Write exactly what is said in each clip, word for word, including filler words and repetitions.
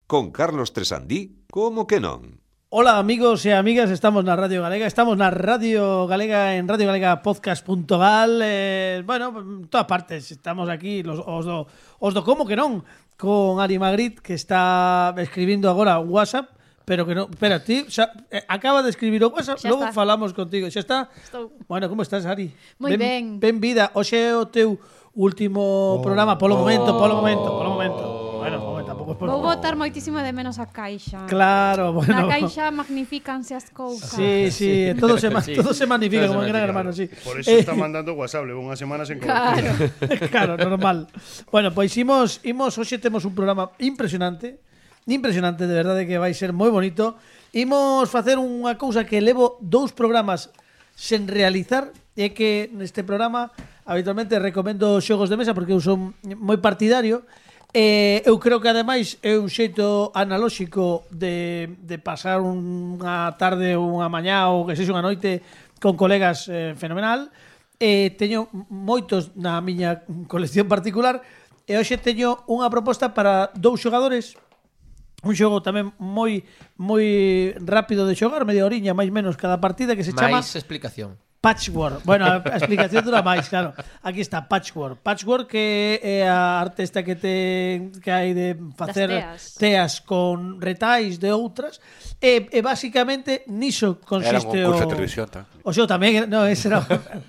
con Carlos Tresandí, como que non? Hola amigos e amigas, estamos na Radio Galega, estamos na Radio Galega en radio galega podcast punto gal, eh, bueno, en todas partes, estamos aquí los, os, do, os do como que non, con Ari Magritte, que está escribindo agora un WhatsApp, pero que non, espera, ti xa, eh, acaba de escribir o WhatsApp, logo falamos contigo, xa está. Estou. Bueno, como estás, Ari? Moi ben. Ben vida, hoxe é o teu último oh, programa, polo oh, momento, polo momento, polo momento. Bueno, momento, tampouco é por... Vou botar moitísimo de menos a caixa. Claro, bueno. Na caixa magnifícanse as cousas. Sí, sí, todo se, sí. todo se magnifica todo como en Gran Hermano, sí. Por eso eh, está mandando WhatsApp, levo unha semana sen cobertura. Claro. Claro, normal. Bueno, pois imos, imos, hoxe temos un programa impresionante, impresionante, de verdade que vai ser moi bonito. Imos facer unha cousa que levo dous programas sen realizar, e que neste programa habitualmente recomendo xogos de mesa porque eu son moi partidario. Eh, eu creo que ademais é un xeito analóxico de, de pasar unha tarde ou unha mañá ou que sexa unha noite con colegas eh, fenomenal. Eh, teño moitos na miña colección particular e hoxe teño unha proposta para dous xogadores, un xogo tamén moi moi rápido de xogar, media oriña máis menos cada partida, que se chama máis explicación. Patchwork. Bueno, a explicación dura máis, claro. Aquí está Patchwork. Patchwork que é a arte esta que te que hai de facer teas. teas con retais de outras. E, e basicamente niso consiste era un curso o... de televisión, tá? O xo tamén, no, ese era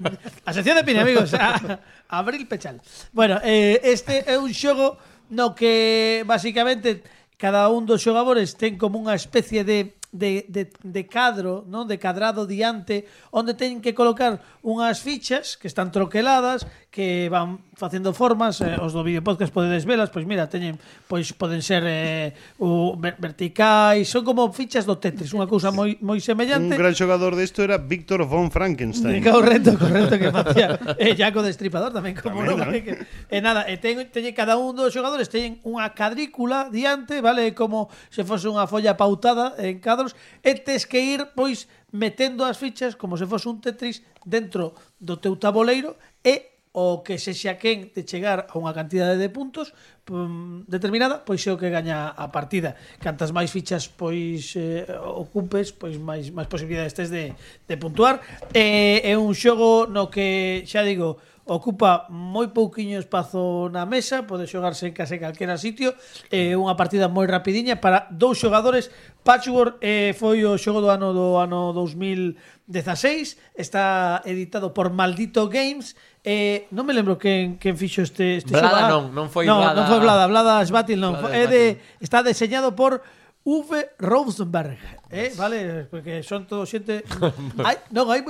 a sección de Pini, amigos. A, Abril Pechal. Bueno, eh, este é un xogo no que basicamente cada un dos xogadores ten como unha especie de De, de, de cadro, non, de cadrado diante, onde teñen que colocar unhas fichas que están troqueladas, que van facendo formas, eh, os do vídeo podcast podedes velas, pois mira, teñen, pois poden ser eh, o, verticais, son como fichas do Tetris, unha cousa moi moi semellante. Un gran xogador desto era Víctor von Frankenstein. Correcto, correcto, que facía eh, Jaco Destripador tamén, como tamén, non, ¿no? que, e nada, e ten, teñen cada un dos xogadores teñen unha cadrícula diante, vale, como se fose unha folla pautada en cadros, e tes que ir pois metendo as fichas como se fose un Tetris dentro do teu taboleiro, e o que sexa quen de chegar a unha cantidade de puntos um, determinada, pois é o que gaña a partida. Cantas máis fichas pois eh, ocupes, pois máis máis posibilidades tes de, de puntuar. Eh, é un xogo no que, xa digo, ocupa moi pouquiño espazo na mesa, pode xogarse en case calquera sitio, é eh, unha partida moi rapidiña para dous xogadores. Patchwork eh, foi o xogo do ano do ano dos mil dezaseis, está editado por Maldito Games. Eh, non me lembro quen, quen fixo este, este Blada xogo. non, non foi no, Blada. Non foi Blada, Blada Svatil non. Blada É de, está diseñado por Uwe Rosenberg, eh, vale, porque son todo xente. Hai, non, hai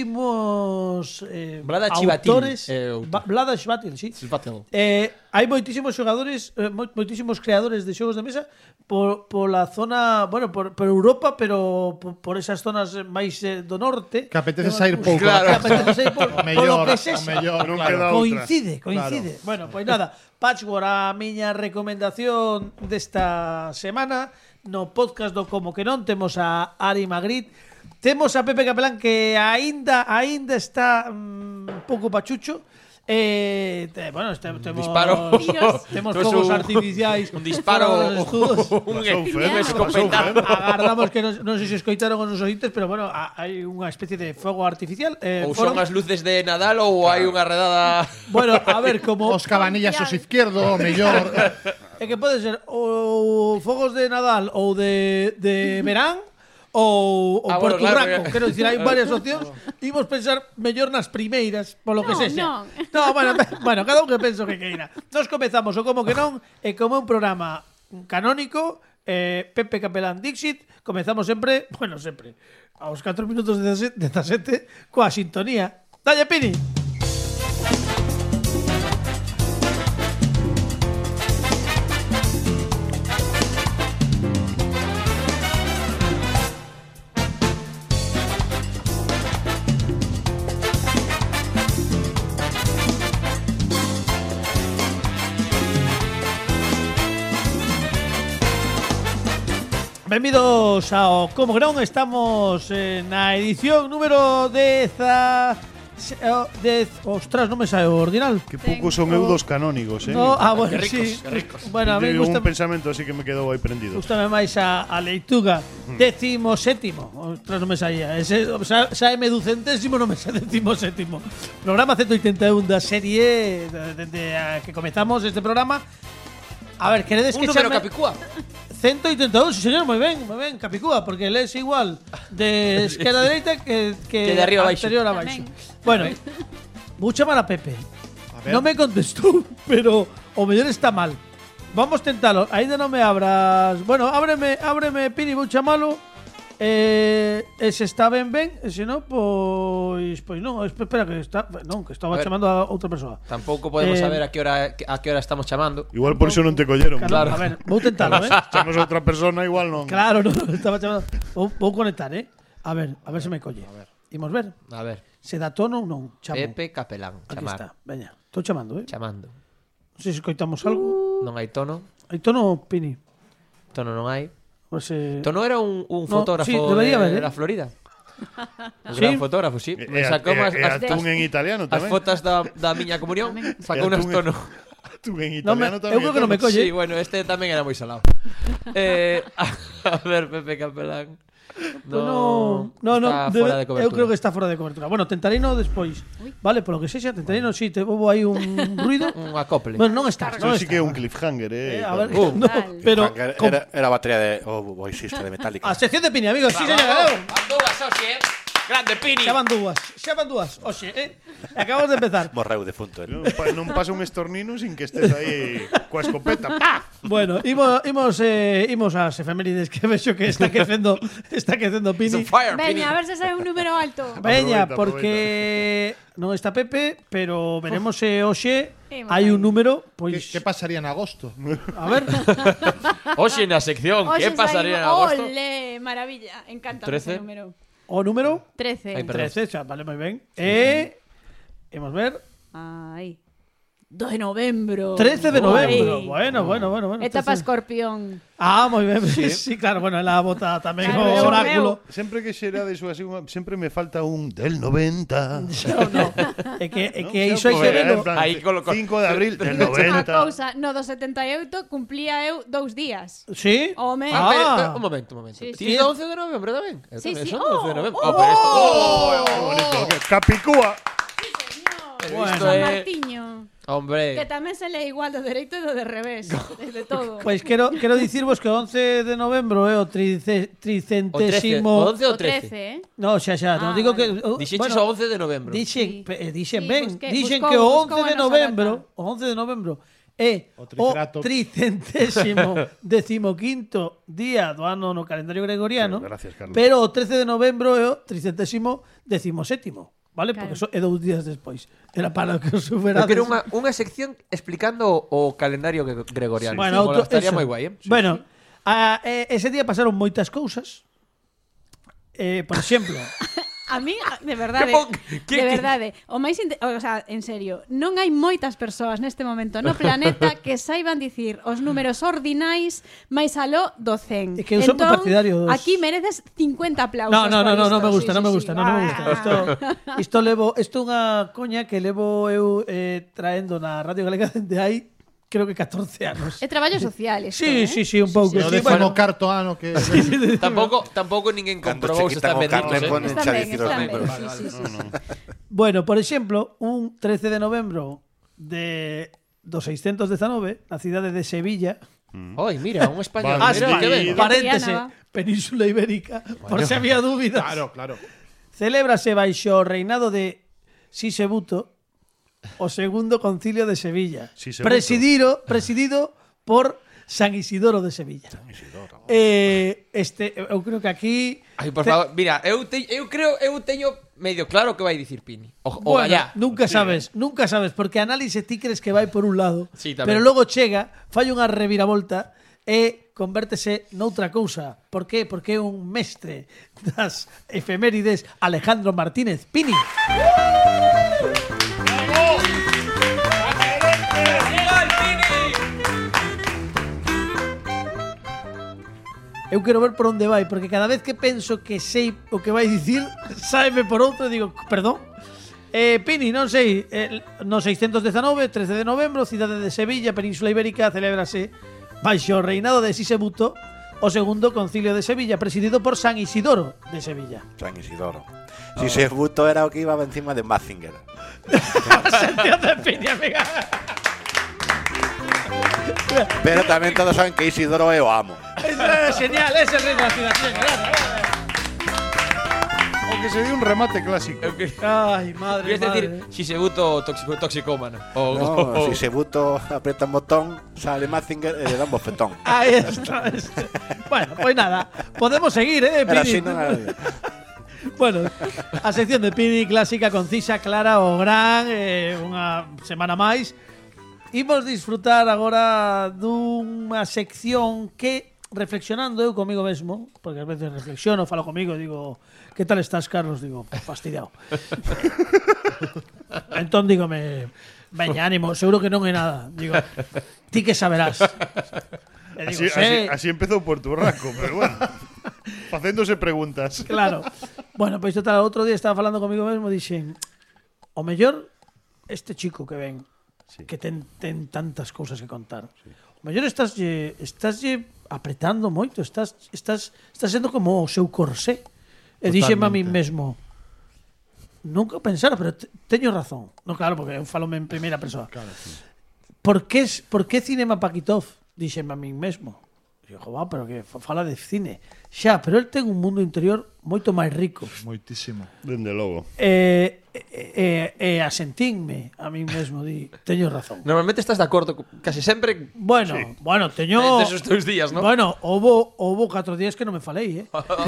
moitísimos eh, Blada autores, eh, ba, Blada Svatil, sí. Svatil. Eh, hai moitísimos xogadores, eh, moitísimos creadores de xogos de mesa por pola zona, bueno, por, por Europa, pero por, por esas zonas máis eh, do norte. Que apetece sair pouco. Claro, que apetece sair por, o mellor, polo que sexa. mellor, non claro. queda Coincide, coincide. Claro. Bueno, pois nada, Patchwork, a miña recomendación desta semana. No podcast do Como que non temos a Ari Magritte, temos a Pepe Capelán, que aínda aínda está un mm, pouco pachucho. Eh, te, bueno, este, temos disparo. temos Pues fogos un, artificiais, un disparo, un, un, un escopetazo. agardamos que non, non sei se escoitaron os nosos ointes, pero bueno, a, hai unha especie de fogo artificial. Eh, Ou foron, son as luces de Nadal ou hai unha redada. bueno, a ver, como Os cabanillas os izquierdo, o mellor. é que pode ser ou fogos de Nadal ou de, de verán ou, ou Ah, por bueno, claro, Curraco. porque- Quero dicir, hai varias opcións. Imos pensar mellor nas primeiras, polo que No, sexa. non. No, bueno, bueno, cada un que penso que queira. Nos comezamos o Como que non, e como é un programa canónico, eh, Pepe Capelán Dixit, comezamos sempre, bueno, sempre, aos catro minutos de dezasete, coa sintonía. Dalle, Pini! Benvidos ao Como que non, estamos eh, na edición número dezasete se- eh, dez, ostras, non me sabe o ordinal. Que poucos son eudos canónigos, eh? No, ah, bueno, Qué ricos, sí. qué ricos. Bueno, a mí Teño gusta un pensamento así que me quedou aí prendido. Gústame máis a, a leituga. Décimo sétimo. Ostras, non me saía. Ese, sa, saeme ducentésimo, non me sa décimo sétimo. Programa ciento oitenta e un da serie de, de, de, a que comezamos este programa. A ver, queredes Un que número chame capicúa. ciento oitenta e un, sí señor, moi ben, moi ben, Capicúa, porque lees igual de esquerda a dereita que, que, Que de arriba a baixo. anterior a baixo. Tamén. Bueno, vou chamar a Pepe. ver. Non me contestou, pero o mellor está mal. Vamos tentalo. Ainda non me abras. Bueno, ábreme, ábreme, Pini, vou chamalo. Eh, e se está ben ben, e se non, pois pois non, espera que está, non, que estaba A ver. chamando a outra persoa. Tampouco podemos Eh, saber a que hora a que hora estamos chamando. Igual por iso non te colleron. Claro, a ver, vou tentalo, eh. Chamos a outra persona, igual non. Claro, no, no, estaba chamando. Vou, vou conectar, eh. A ver, a ver se me colle. Imos ver. A ver, Se dá tono ou non, chamo. Pepe Capelán, Aquí chamar. está, veña. Estou chamando, eh. Chamando. Non sei se escoitamos algo. Non hai tono. Hai tono, Pini. Tono non hai. A ver se... Tono era un, un No, fotógrafo sí, debería de, haber, ¿eh? la Florida. Un Sí. gran fotógrafo, sí. E, Me e, sacou as, e, e as, atún en italiano as tamén. fotos da, da miña comunión. Sacou E unas atún tono. Atún en No me- italiano eu tamén. creo que non me colle. Sí, bueno, este tamén era moi salado. eh, a ver, Pepe Capelán. No, no, no, está debe- fora de cobertura. eu creo que está fora de cobertura. Bueno, tentarino despois. Vale, polo que sexa, tentarino, sí, te houve aí un ruido. Un acople. Bueno, non está, non Eso sí está. que é un cliffhanger, eh. Eh, a ver, Uh. no, pero Era, con- era, era a batería de o oh, baixista de Metallica. a sección de Pini, amigos, sí, señor. Van dúas, Oxi, eh. Grande Pini. Xa van dúas, xa van dúas. Oxe, eh. Acabamos de empezar. Morreu defunto. Non, El. pa, non pasa un estornino sin que estés aí coa escopeta. ¡Pah! Bueno, imos, imos, eh, imos ás efemérides que vexo que está quecendo, está quecendo It's Pini. on fire, Pini. Veña, a ver se sabe un número alto. Veña, Aproveita, porque non está Pepe, pero veremos se hoxe Imos hai aí. un número, ¿Qué, pois qué pasaría en agosto? a ver. Oxi na sección, Hoxe que pasaría en saímos- agosto? Ole, maravilla. Encanta trece. ese número. O número trece. Ai, perdón. trece, xa, vale moi ben. E imos ver. Ai. do de novembro. trece de novembro. Ai. Bueno, bueno, bueno, bueno. Etapa trece. escorpión. Ah, moi ben. Sí, sí, claro, bueno, ela bota tamén Claro, o eu oráculo. Sempre que xerades ou así, unha- sempre me falta un del noventa. No, no. É que é que No, iso hai que pues, velo. en plan, Aí coloco- cinco de abril del Unha noventa. cousa, no do setenta e oito cumplía eu dous días. Sí? Home. Ah, pero, Ah. pero, un momento, un momento. Sí, Ti sí. é once de novembro tamén? Eu Sí, tamén sí. son Oh, once de novembro. oh, Ah, pero isto- oh, Qué bonito. Capicúa. pero Bueno. isto San é- Martiño. Que Hombre, tamén se lee igual do dereito e do de revés. De, de todo. Pois quero quero dicirvos que o once de novembro é o trice, o trece, tricentésimo. o once ou O o trece. trece, eh? No, xa, xa, non Ah, digo vale. que o- Dixeches bueno, o once de novembro. Dixen, Sí. pe- eh, dixen Sí, ben, busqué- dixen buscou- que o buscou once de a nosa novembro, data. o once de novembro é O o tricerato. tricentésimo decimoquinto día do ano no calendario gregoriano. Sí, gracias, Carlos. Pero o trece de novembro é o tricentésimo decimosétimo, vale? Claro. Porque so, é dous días despois. Era para que os Eu superades. quero unha, unha sección explicando o, o calendario gre- gregoriano. Bueno, Mola, outro- estaría eso. moi guai, eh? Bueno, a, eh, ese día pasaron moitas cousas. Eh, por exemplo, A mí, de verdade, Que pon- que- de que- verdade, o máis inte- o sea, en serio, non hai moitas persoas neste momento no planeta que saiban dicir os números ordinais máis aló do cen. É que eu son moi partidario dos- aquí mereces cincuenta aplausos. no, no, no, por no, isto. no me gusta, Sí, no me sí, gusta, sí. no, no me Ah. gusta. Isto, isto levo, isto é unha coña que levo eu eh, traendo na Radio Galega dende hai creo que catorce anos. É traballo social isto, Sí, eh? sí, sí, un pouco. O Sí, décimo bueno, carto ano que... Tampouco, tampouco ninguén Cando comprobou se che quitan están o carne, benditos, eh? ponen Están xa ben, dicir os están ben, números. sí, sí, sí. bueno, por exemplo, un trece de novembro de do seiscentos dezenove, na cidade de Sevilla, Oi, mira, un español. Vale. Mira, Ah, que ben. sí. paréntese, Triana. Península Ibérica, por si había dúbidas. Claro, claro. Celébrase baixo o reinado de Sisebuto o segundo concilio de Sevilla, Sisebuto. presidido, presidido por San Isidoro de Sevilla. Eh, este, eu creo que aquí Ai, por te- favor, mira, eu, te, eu creo, eu teño medio claro que vai dicir Pini. O, o Bueno, allá. nunca sabes, nunca sabes, porque a análise ti crees que vai por un lado, Sí, tamén. pero logo chega, fai unha reviravolta e convértese noutra cousa. Por qué? Porque é un mestre das efemérides, Alejandro Martínez Pini. Eu quero ver por onde vai, porque cada vez que penso que sei o que vai dicir, sáeme por outro e digo, perdón. Eh, Pini, non sei, eh, no seiscentos dezanove, trece de novembro, cidade de Sevilla, Península Ibérica, celébrase baixo o reinado de Sisebuto, o segundo concilio de Sevilla, presidido por San Isidoro de Sevilla. San Isidoro. Si se buto era o que iba encima de Mazinger. Sentido de Pini, amiga. Pero tamén todos saben que Isidoro é o amo. Eso es genial, es el rey de la ciudad. O que se dio un remate clásico. Ay, madre, Quieres madre. decir Sisebuto tóxico, toxicómano. O, No, o, si se buto aprieta un botón, sale Mazinger e le da un bofetón. Ahí está. Este. Bueno, pues nada, podemos seguir, ¿eh, Era Pini? así, non era bien. Bueno, a sección de Pini clásica, concisa, clara o gran, eh, unha semana máis. Imos disfrutar agora dunha sección que, reflexionando eu comigo mesmo, porque ás veces reflexiono, falo comigo, digo, que tal estás, Carlos? Digo, fastidiado. Entón dígome, veña, ánimo, seguro que non é nada. Digo, ti que saberás. E digo, Así, así, así empezou Puerto Rico, pero bueno. Facéndose preguntas. Claro. Bueno, pois total, outro día estaba falando comigo mesmo, dixen, o mellor este chico que ven, sí, que ten, ten tantas cousas que contar. Sí. O mellor estás estás apretando moito, estás estás estás sendo como o seu corsé. E dixeme a mí mesmo, nunca pensara, pero te, teño razón. No, claro, porque eu falome en primeira persoa. Claro, sí. Por que por que Cinema Paquitov? Dixeme a mí mesmo. Dixo, va, pero que fala de cine. Xa, pero el ten un mundo interior moito máis rico. Moitísimo. Dende logo. E eh, eh, eh, asentínme a mí mesmo, di, teño razón. Normalmente estás de acordo casi sempre. Bueno, sí. bueno, teño entre esos teus días, ¿no? Bueno, houbo houbo catro días que non me falei, eh.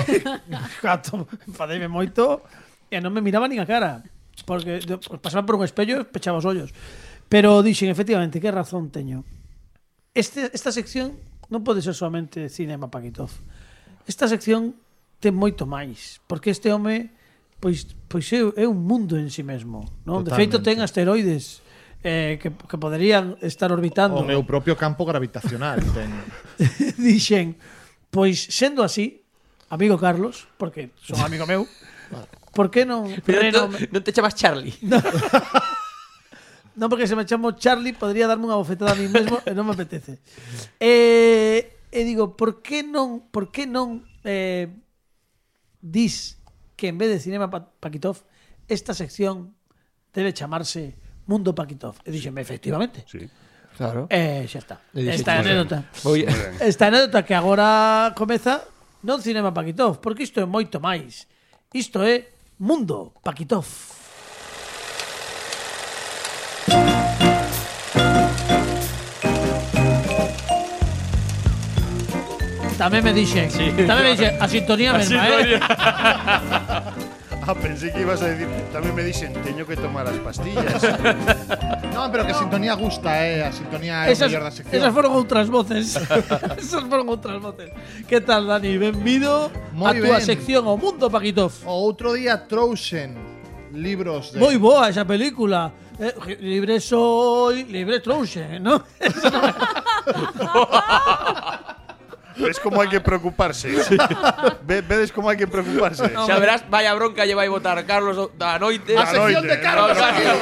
Gato, enfadeime moito e non me miraba nin a cara, porque pasaba por un espello e pechaba os ollos. Pero dixen, efectivamente, que razón teño. Este, esta sección non pode ser solamente Cinema Paquitov. Esta sección ten moito máis, porque este home pois pois é, é un mundo en si sí mesmo, non? De feito ten asteroides eh, que, que poderían estar orbitando. O meu propio campo gravitacional ten. Dixen, pois sendo así, amigo Carlos, porque son amigo meu, por que non Pero renome... non te chamas Charlie. No. Non, porque se me chamo Charlie podría darme unha bofetada a mí mesmo e non me apetece. E, e digo, por que non por que non eh, dis que en vez de Cinema Paquitov esta sección debe chamarse Mundo Paquitov? E dixeme, efectivamente. Sí. Claro. E xa está. E Esta anécdota. Voy... Esta anécdota que agora comeza non Cinema Paquitov, porque isto é moito máis. Isto é Mundo Paquitov. Tamén me dixen, sí, tamén me dixen a sintonía mesma, eh. Ah, pensé que ibas a decir, tamén me dicen, teño que tomar as pastillas. No, pero que a sintonía gusta, eh. A sintonía é o Esas, mellor da sección. esas foron outras voces. Esas foron outras voces. Que tal, Dani? Benvido a Moi túa ben. sección O Mundo Paquitov. O outro día trouxen libros de... Moi boa esa película. Eh, libre soy, libre trouxe, ¿no? Eso no me... ¿Ves cómo hay que preocuparse? Ve- ¿Vedes cómo hay que preocuparse? No, Xa verás, vaya bronca lle vai botar Carlos da noite. A sección de Carlos.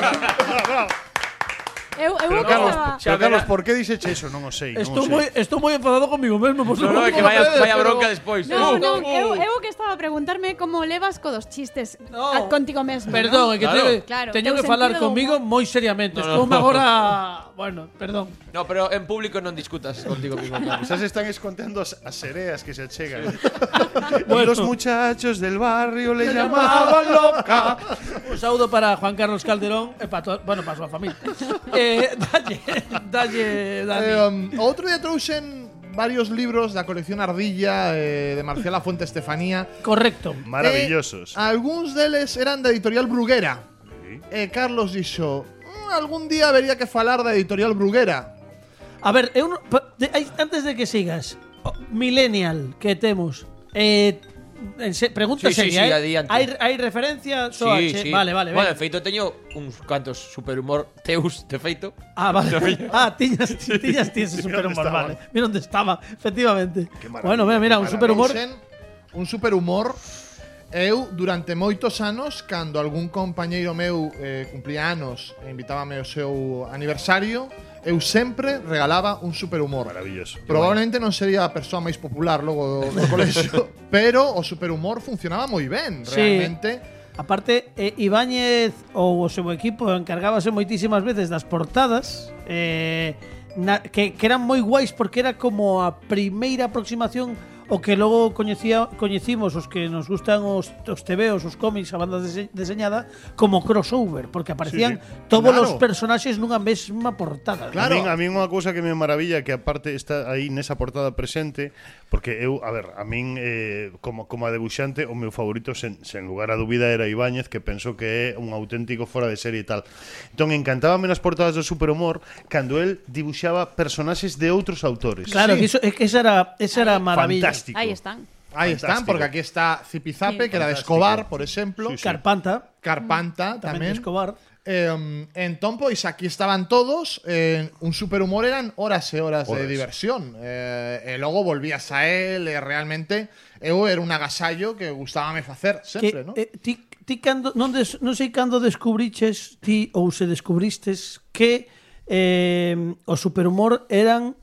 Eu, eu Pero o que Carlos, estaba... pero Carlos, por que dices eso? Non o sei. non Estou o sei. moi, estou moi enfadado comigo mesmo. Por No, no, é que vaya, vaya bronca despois. No, Uh, non, uh. eu, eu que estaba a preguntarme como levas co dos chistes No. a, contigo mesmo. Perdón, é que Claro. teño, Claro, teño teu que falar sentido do comigo humor. moi seriamente. No, no. Estou agora, bueno, perdón. No, pero en público non discutas contigo mismo, Carlos. Quizás están escontando as, as sereas que se achegan. Bueno. Y los muchachos del barrio le llamaban loca. Un saúdo para Juan Carlos Calderón e para, to- bueno, para a súa familia. eh, dalle, dalle, Dani. Eh, um, o outro día trouxen varios libros da colección Ardilla eh, de Marcial Lafuente Estefanía. Correcto. Maravillosos. Eh, algúns deles eran da editorial Bruguera. E Carlos dixo, "Mm, algún día habería que falar da editorial Bruguera." A ver, eu non- pa- de- hai- antes de que sigas, o- Millennial que temos, eh, en se, pregunta Sí, sí, seria, sí, eh? adiante. Hai, hai referencia só Sí, H? sí. Vale, vale, Bueno, ben. de feito teño uns cantos superhumor teus, de feito. Ah, vale. Ah, tiñas, tiñas ti ese superhumor, estaba. vale. Mira onde estaba, efectivamente. Qué maravilla, Bueno, mira, mira, un qué superhumor. Trouxen un superhumor Eu, durante moitos anos, cando algún compañeiro meu eh, cumplía anos e invitábame ao seu aniversario, eu sempre regalaba un superhumor. Maravilloso. Probablemente non sería a persoa máis popular logo do, do colexio, pero o superhumor funcionaba moi ben, Sí. realmente. Aparte, eh, Ibáñez ou o seu equipo encargábase moitísimas veces das portadas eh, na, que, que eran moi guais porque era como a primeira aproximación o que logo coñecía, coñecimos os que nos gustan os, os tebeos, os cómics, a banda dese, deseñada como crossover, porque aparecían Sí, sí. todos Claro. os personaxes nunha mesma portada. Claro. A min, a min unha cousa que me maravilla que aparte está aí nesa portada presente, porque eu, a ver, a min eh, como como a debuxante o meu favorito sen, sen lugar a dúbida era Ibáñez, que penso que é un auténtico fora de serie e tal. Entón encantábame nas portadas do Superhumor cando el dibuxaba personaxes de outros autores. Claro, Sí. que iso, é que esa era, esa era a maravilla. Fantástico. Ahí están. Ahí están, Fantástico. porque aquí está Zipizape, Sí. que era de Fantástico. Escobar, por exemplo. Sí, sí. Carpanta, Carpanta tamén de tamén. Escobar. Eh, entón, pois aquí estaban todos eh, un superhumor eran horas e horas, de Horas. diversión eh, e logo volvías a él e realmente eu era un agasallo que gustábame facer sempre, que, ¿no? eh, ti, ti cando, non, des, non sei cando descubriches ti ou se descubristes que eh, o superhumor eran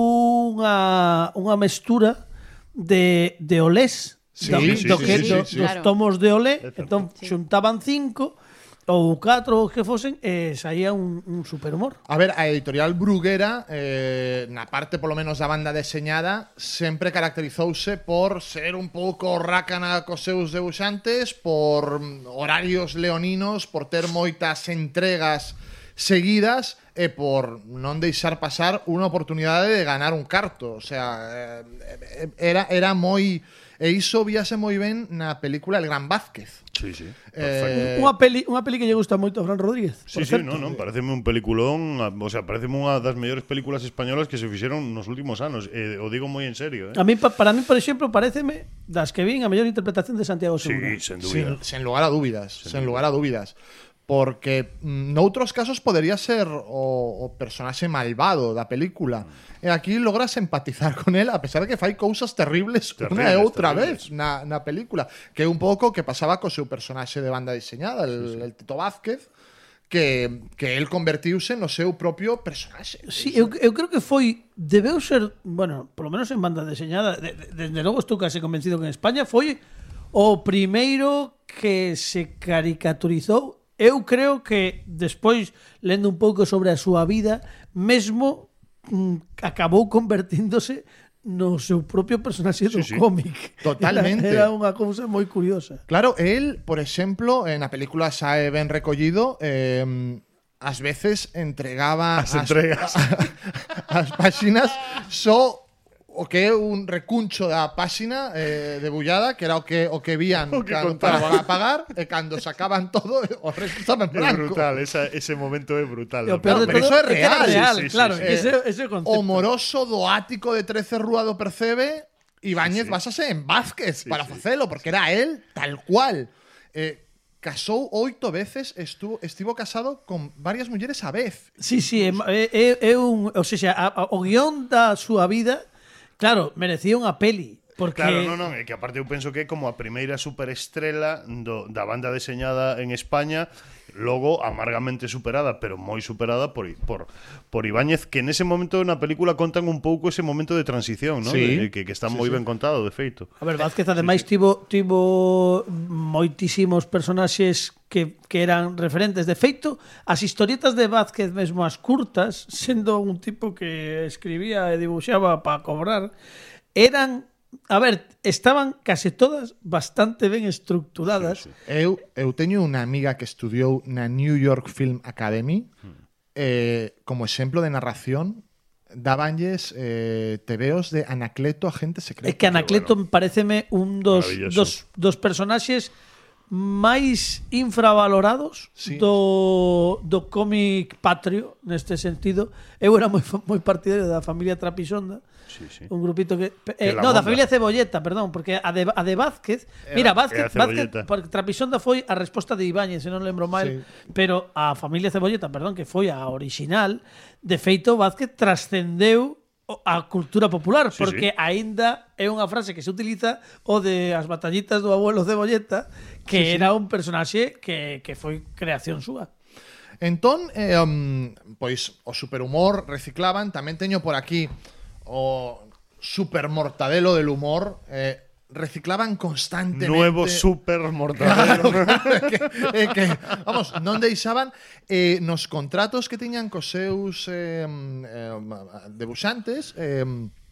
unha, unha mestura de, de olés Sí, do, sí, do sí, que, sí, do, sí, sí. dos Claro. tomos de olé, É certo. entón Sí. xuntaban cinco ou catro ou que fosen e saía un, un superhumor. A ver, a editorial Bruguera eh, na parte polo menos da banda deseñada sempre caracterizouse por ser un pouco rácana cos seus debuxantes, por mm, horarios leoninos, por ter moitas entregas seguidas e por non deixar pasar unha oportunidade de ganar un carto. O sea, eh, era, era moi... E iso víase moi ben na película El Gran Vázquez. Sí, sí. Eh, Unha peli, unha peli que lle gusta moito a Fran Rodríguez. Sí, por sí, certo. no, no, pareceme un peliculón, a- o sea, pareceme unha das mellores películas españolas que se fixeron nos últimos anos, e o digo moi en serio, eh. A mí, pa- para mí, por exemplo, pareceme das que vin a mellor interpretación de Santiago Sí, Segura. sen Sin, dúbida. sen lugar a dúbidas, sen lugar a dúbidas. Porque mm, noutros casos podería ser o, o personaxe malvado da película. E aquí logras empatizar con él a pesar de que fai cousas terribles, unha e Terribles, outra terribles. vez na, na película. Que é un pouco o que pasaba co seu personaxe de banda diseñada, el, sí, sí. el Tito Vázquez, que, que el convertiuse no seu propio personaxe. Sí, eu, eu creo que foi debeu ser, bueno, polo menos en banda deseñada, de, de, desde logo estou case convencido que en España foi o primeiro que se caricaturizou. Eu creo que despois, lendo un pouco sobre a súa vida, mesmo mm, acabou convertíndose no seu propio personaxe do Sí, sí. cómic. Totalmente. Era, era unha cousa moi curiosa. Claro, él, por exemplo, en a película sae ben recollido, eh, ás veces entregaba As entregas. as páxinas só o que é un recuncho da páxina eh, debullada, que era o que o que vían O que cando, contaban. para, para pagar, e cando sacaban todo, o resto estaba en É blanco. brutal, esa, ese momento é brutal. E o peor de Claro, pero todo iso é que era real. real, Sí, sí, claro, sí, que sí. ese, ese concepto. O moroso do ático de trece Rúa do Percebe, Ibáñez Sí, sí. basase en Vázquez Sí, para sí. facelo, porque era él tal cual. Eh, casou oito veces, estuvo, estivo casado con varias mulleres a vez. Sí, sí, é, é, é un, o sea, a, a, o guión da súa vida, claro, merecía unha peli, porque Claro, non, non, é que aparte eu penso que é como a primeira superestrela do, da banda deseñada en España, logo amargamente superada, pero moi superada por, por, por Ibáñez, que nese momento na película contan un pouco ese momento de transición, ¿no? Sí. De, que, que está moi ben contado, de feito. A ver, Vázquez ademais tivo tivo moitísimos personaxes que, que eran referentes. De feito, as historietas de Vázquez mesmo as curtas, sendo un tipo que escribía e dibuixaba para cobrar, eran, a ver, estaban case todas bastante ben estructuradas. Sí, sí. Eu, eu teño unha amiga que estudiou na New York Film Academy, eh, como exemplo de narración, dabanlles eh, tebeos de Anacleto, agente secreto. É que Anacleto me pareceme un dos, Maravilloso. dos, dos personaxes máis infravalorados Sí. do, do cómic patrio, neste sentido. Eu era moi, fa- moi partidario da familia Trapisonda, Sí, sí. un grupito que... Eh, Que la no, da monda. familia Cebolleta, perdón, porque a de, a de Vázquez... Mira, Vázquez, a Vázquez Cebolleta. porque Trapisonda foi a resposta de Ibáñez, se non lembro mal, Sí. pero a familia Cebolleta, perdón, que foi a original, de feito Vázquez trascendeu a cultura popular, Sí, porque sí. aínda é unha frase que se utiliza o de as batallitas do abuelo Cebolleta, que Sí, sí. era un personaxe que, que foi creación súa. Entón, eh, um, pois o superhumor reciclaban. Tamén teño por aquí o supermortadelo del humor. Eh, reciclaban constantemente. Nuevo super mortadelo. que, eh, que, vamos, non deixaban eh, nos contratos que tiñan cos seus eh, eh, debuxantes, eh,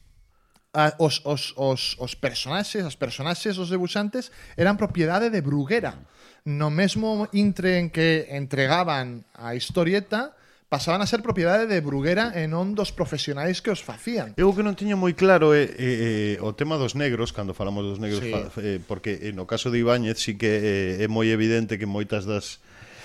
a, os, os, os, os personaxes, as personaxes dos debuxantes eran propiedade de Bruguera. No mesmo intre en que entregaban a historieta, pasaban a ser propiedade de Bruguera e non dos profesionais que os facían. Eu o que non tiña moi claro é, é, é o tema dos negros, cando falamos dos negros, Sí. fa, eh, porque eh, no caso de Ibáñez sí que eh, é moi evidente que moitas das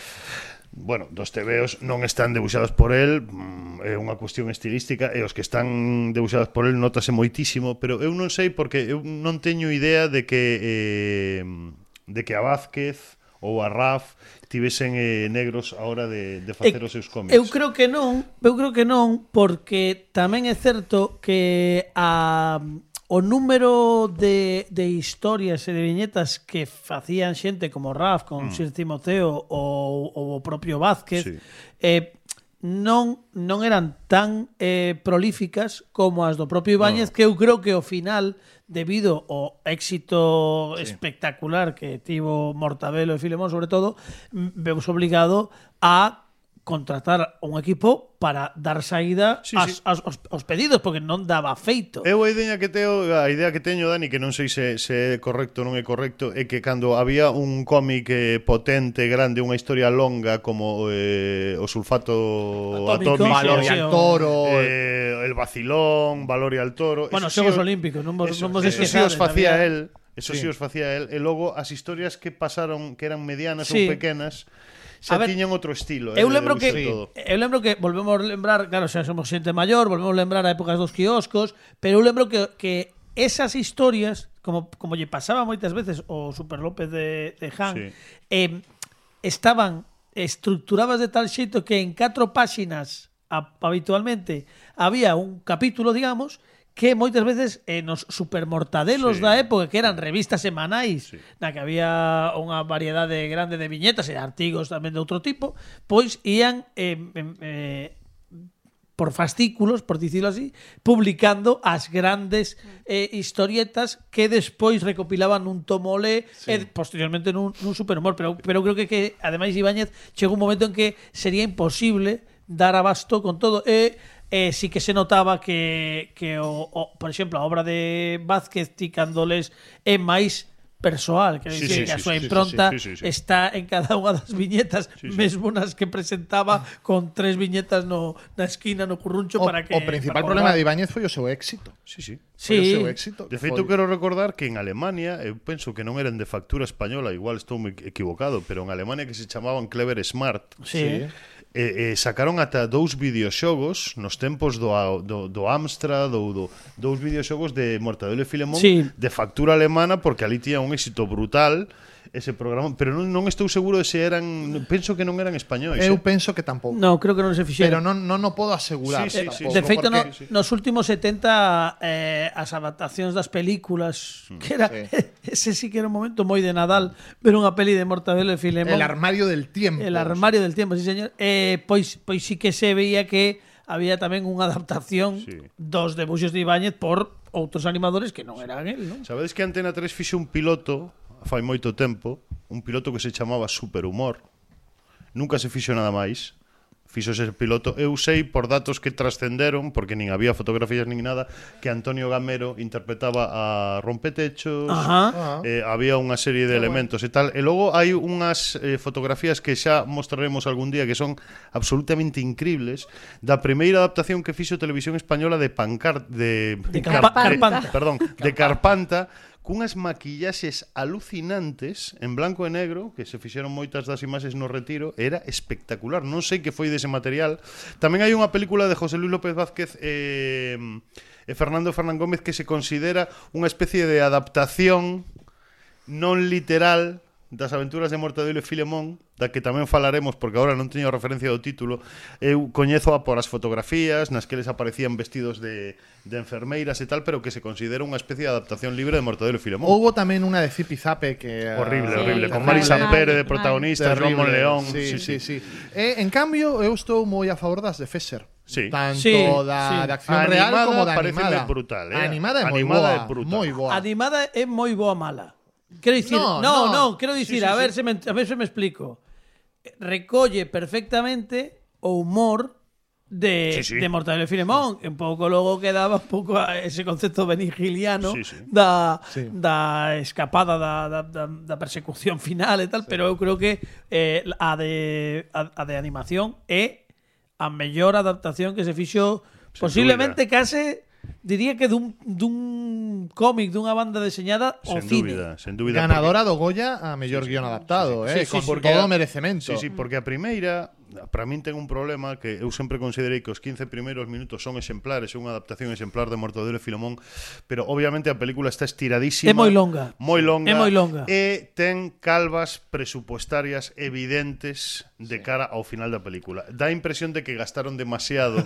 bueno, dos tebeos non están debuxados por el, mm, é unha cuestión estilística, e os que están debuxados por el notase moitísimo, pero eu non sei porque eu non teño idea de que eh, de que a Vázquez ou a Raf tivesen eh, negros a hora de, de facer os seus cómics. Eu creo que non, eu creo que non, porque tamén é certo que a o número de, de historias e de viñetas que facían xente como Raf, con mm. Sir Timoteo ou, ou o propio Vázquez, Sí. eh, non non eran tan eh, prolíficas como as do propio Ibáñez, no. que eu creo que ao final, debido ao éxito sí. espectacular que tivo Mortadelo e Filemón, sobre todo, vemos obligado a contratar un equipo para dar saída Sí, as, sí. as, aos, aos pedidos, porque non daba feito. Eu a idea que teño, a idea que teño, Dani, que non sei se, se é correcto ou non é correcto, é que cando había un cómic eh, potente, grande, unha historia longa como eh, o sulfato Atómico, atómico, Valor sí, y sí, al toro. eh, el vacilón, Valor y al toro. Bueno, eso Xogos sí, Olímpicos, non vos, eso, non vos eso sí esquezades, os facía había- él. Eso sí. Sí. os facía él. E logo as historias que pasaron, que eran medianas Sí. ou pequenas, A xa ver, tiñan outro estilo. Eu eh, lembro de que debuxo e todo. eu lembro que volvemos a lembrar, claro, xa somos xente maior, volvemos a lembrar a épocas dos quioscos, pero eu lembro que, que esas historias, como como lle pasaba moitas veces o Super López de, de Han, Sí. eh, estaban estructuradas de tal xeito que en catro páxinas a, habitualmente había un capítulo, digamos, que moitas veces eh, nos supermortadelos Sí. da época, que eran revistas semanais, Sí. na que había unha variedade grande de viñetas e artigos tamén de outro tipo, pois ían eh, eh, por fascículos, por dicilo así, publicando as grandes eh, historietas que despois recopilaban nun tomole sí. e posteriormente nun, nun superhumor. Pero, pero creo que, que ademais Ibáñez chegou un momento en que sería imposible dar abasto con todo. E eh, sí que se notaba que, que o, o, por exemplo, a obra de Vázquez ti cando les é máis persoal, quero Sí, dicir sí, que a sí, súa sí, sí, impronta sí, sí, sí, sí. está en cada unha das viñetas, Sí, sí. mesmo nas que presentaba con tres viñetas no, na esquina, no curruncho, O, para que... o principal para problema colgar. de Ibáñez foi o seu éxito. Sí, sí. Foi o Sí. seu éxito. De feito, Foi- quero recordar que en Alemania, eu penso que non eran de factura española, igual estou moi equivocado, pero en Alemania que se chamaban Clever Smart, Sí. eh, eh, sacaron ata dous videoxogos nos tempos do, do, do Amstrad ou do, dous videoxogos de Mortadelo e Filemón Sí. de factura alemana, porque ali tía un éxito brutal ese programa, pero non, non estou seguro de se eran, penso que non eran españois. Eu eh. penso que tampouco. No, creo que non se Pero fixeron. non, non o podo asegurar. Sí, sí, tampouco, De feito, no, porque- nos últimos setenta eh, as adaptacións das películas, que era Sí. ese sí que era un momento moi de Nadal, ver unha peli de Mortadelo e Filemón. El armario del tiempo. El armario del tiempo, sí, señor. Eh, pois, pois sí que se veía que había tamén unha adaptación Sí. dos debuxos de Ibáñez por outros animadores que non eran él, non? Sabedes que Antena tres fixe un piloto fai moito tempo, un piloto que se chamaba Superhumor. Nunca se fixo nada máis. Fixo ese piloto. Eu sei por datos que trascenderon, porque nin había fotografías nin nada, que Antonio Gamero interpretaba a Rompetechos. Ajá. Eh, había unha serie de elementos e tal. E logo hai unhas eh, fotografías que xa mostraremos algún día que son absolutamente increíbles da primeira adaptación que fixo Televisión Española de Pancar de, De Carpa- Carpanta. Perdón, de Carpanta, cunhas maquillaxes alucinantes en blanco e negro, que se fixeron moitas das imaxes no Retiro, era espectacular. Non sei que foi dese material. Tamén hai unha película de José Luis López Vázquez e, e Fernando Fernán Gómez que se considera unha especie de adaptación non literal das aventuras de Mortadelo e Filemón, da que tamén falaremos porque agora non teño referencia do título. Eu coñezoa por as fotografías nas que eles aparecían vestidos de, de enfermeiras e tal, pero que se considera unha especie de adaptación libre de Mortadelo e Filemón. Houbo tamén unha de Zipizape que... Horrible, Sí, horrible, con mal, Mari mal, Sampere de mal. protagonista, Terrible. Ramón León. Sí, sí, sí. Eh, en cambio, eu estou moi a favor das de Fesser. Sí. Tanto Sí, da sí. de acción real Animada como da paréceme animada. brutal, eh. A animada é moi Animada boa, é brutal. moi boa. Animada é moi boa mala. Quero dicir, No, no, no. no, quero dicir, Sí, sí, a ver sí. se me, a ver se me explico. Recolle perfectamente o humor de, Sí, sí. de Mortadelo e Filemón. Un pouco logo quedaba un pouco a ese concepto benigiliano Sí, sí. da, Sí. da escapada da, da, da, da persecución final e tal, pero eu creo que eh, a, de, a, a de animación é a mellor adaptación que se fixo Sen posiblemente case diría que dun, dun cómic, dunha banda deseñada ao Sen cine. dúbida, sen dúbida. Ganadora do Goya a mellor guión adaptado, eh, Sí, sí, con porque todo a- merecemento. Sí, sí, porque a primeira, para min ten un problema que eu sempre considerei que os quince primeiros minutos son exemplares, é unha adaptación exemplar de Mortadelo e Filemón, pero obviamente a película está estiradísima. É moi longa. Moi longa. É moi longa. E ten calvas presupuestarias evidentes de cara ao final da película. Dá a impresión de que gastaron demasiado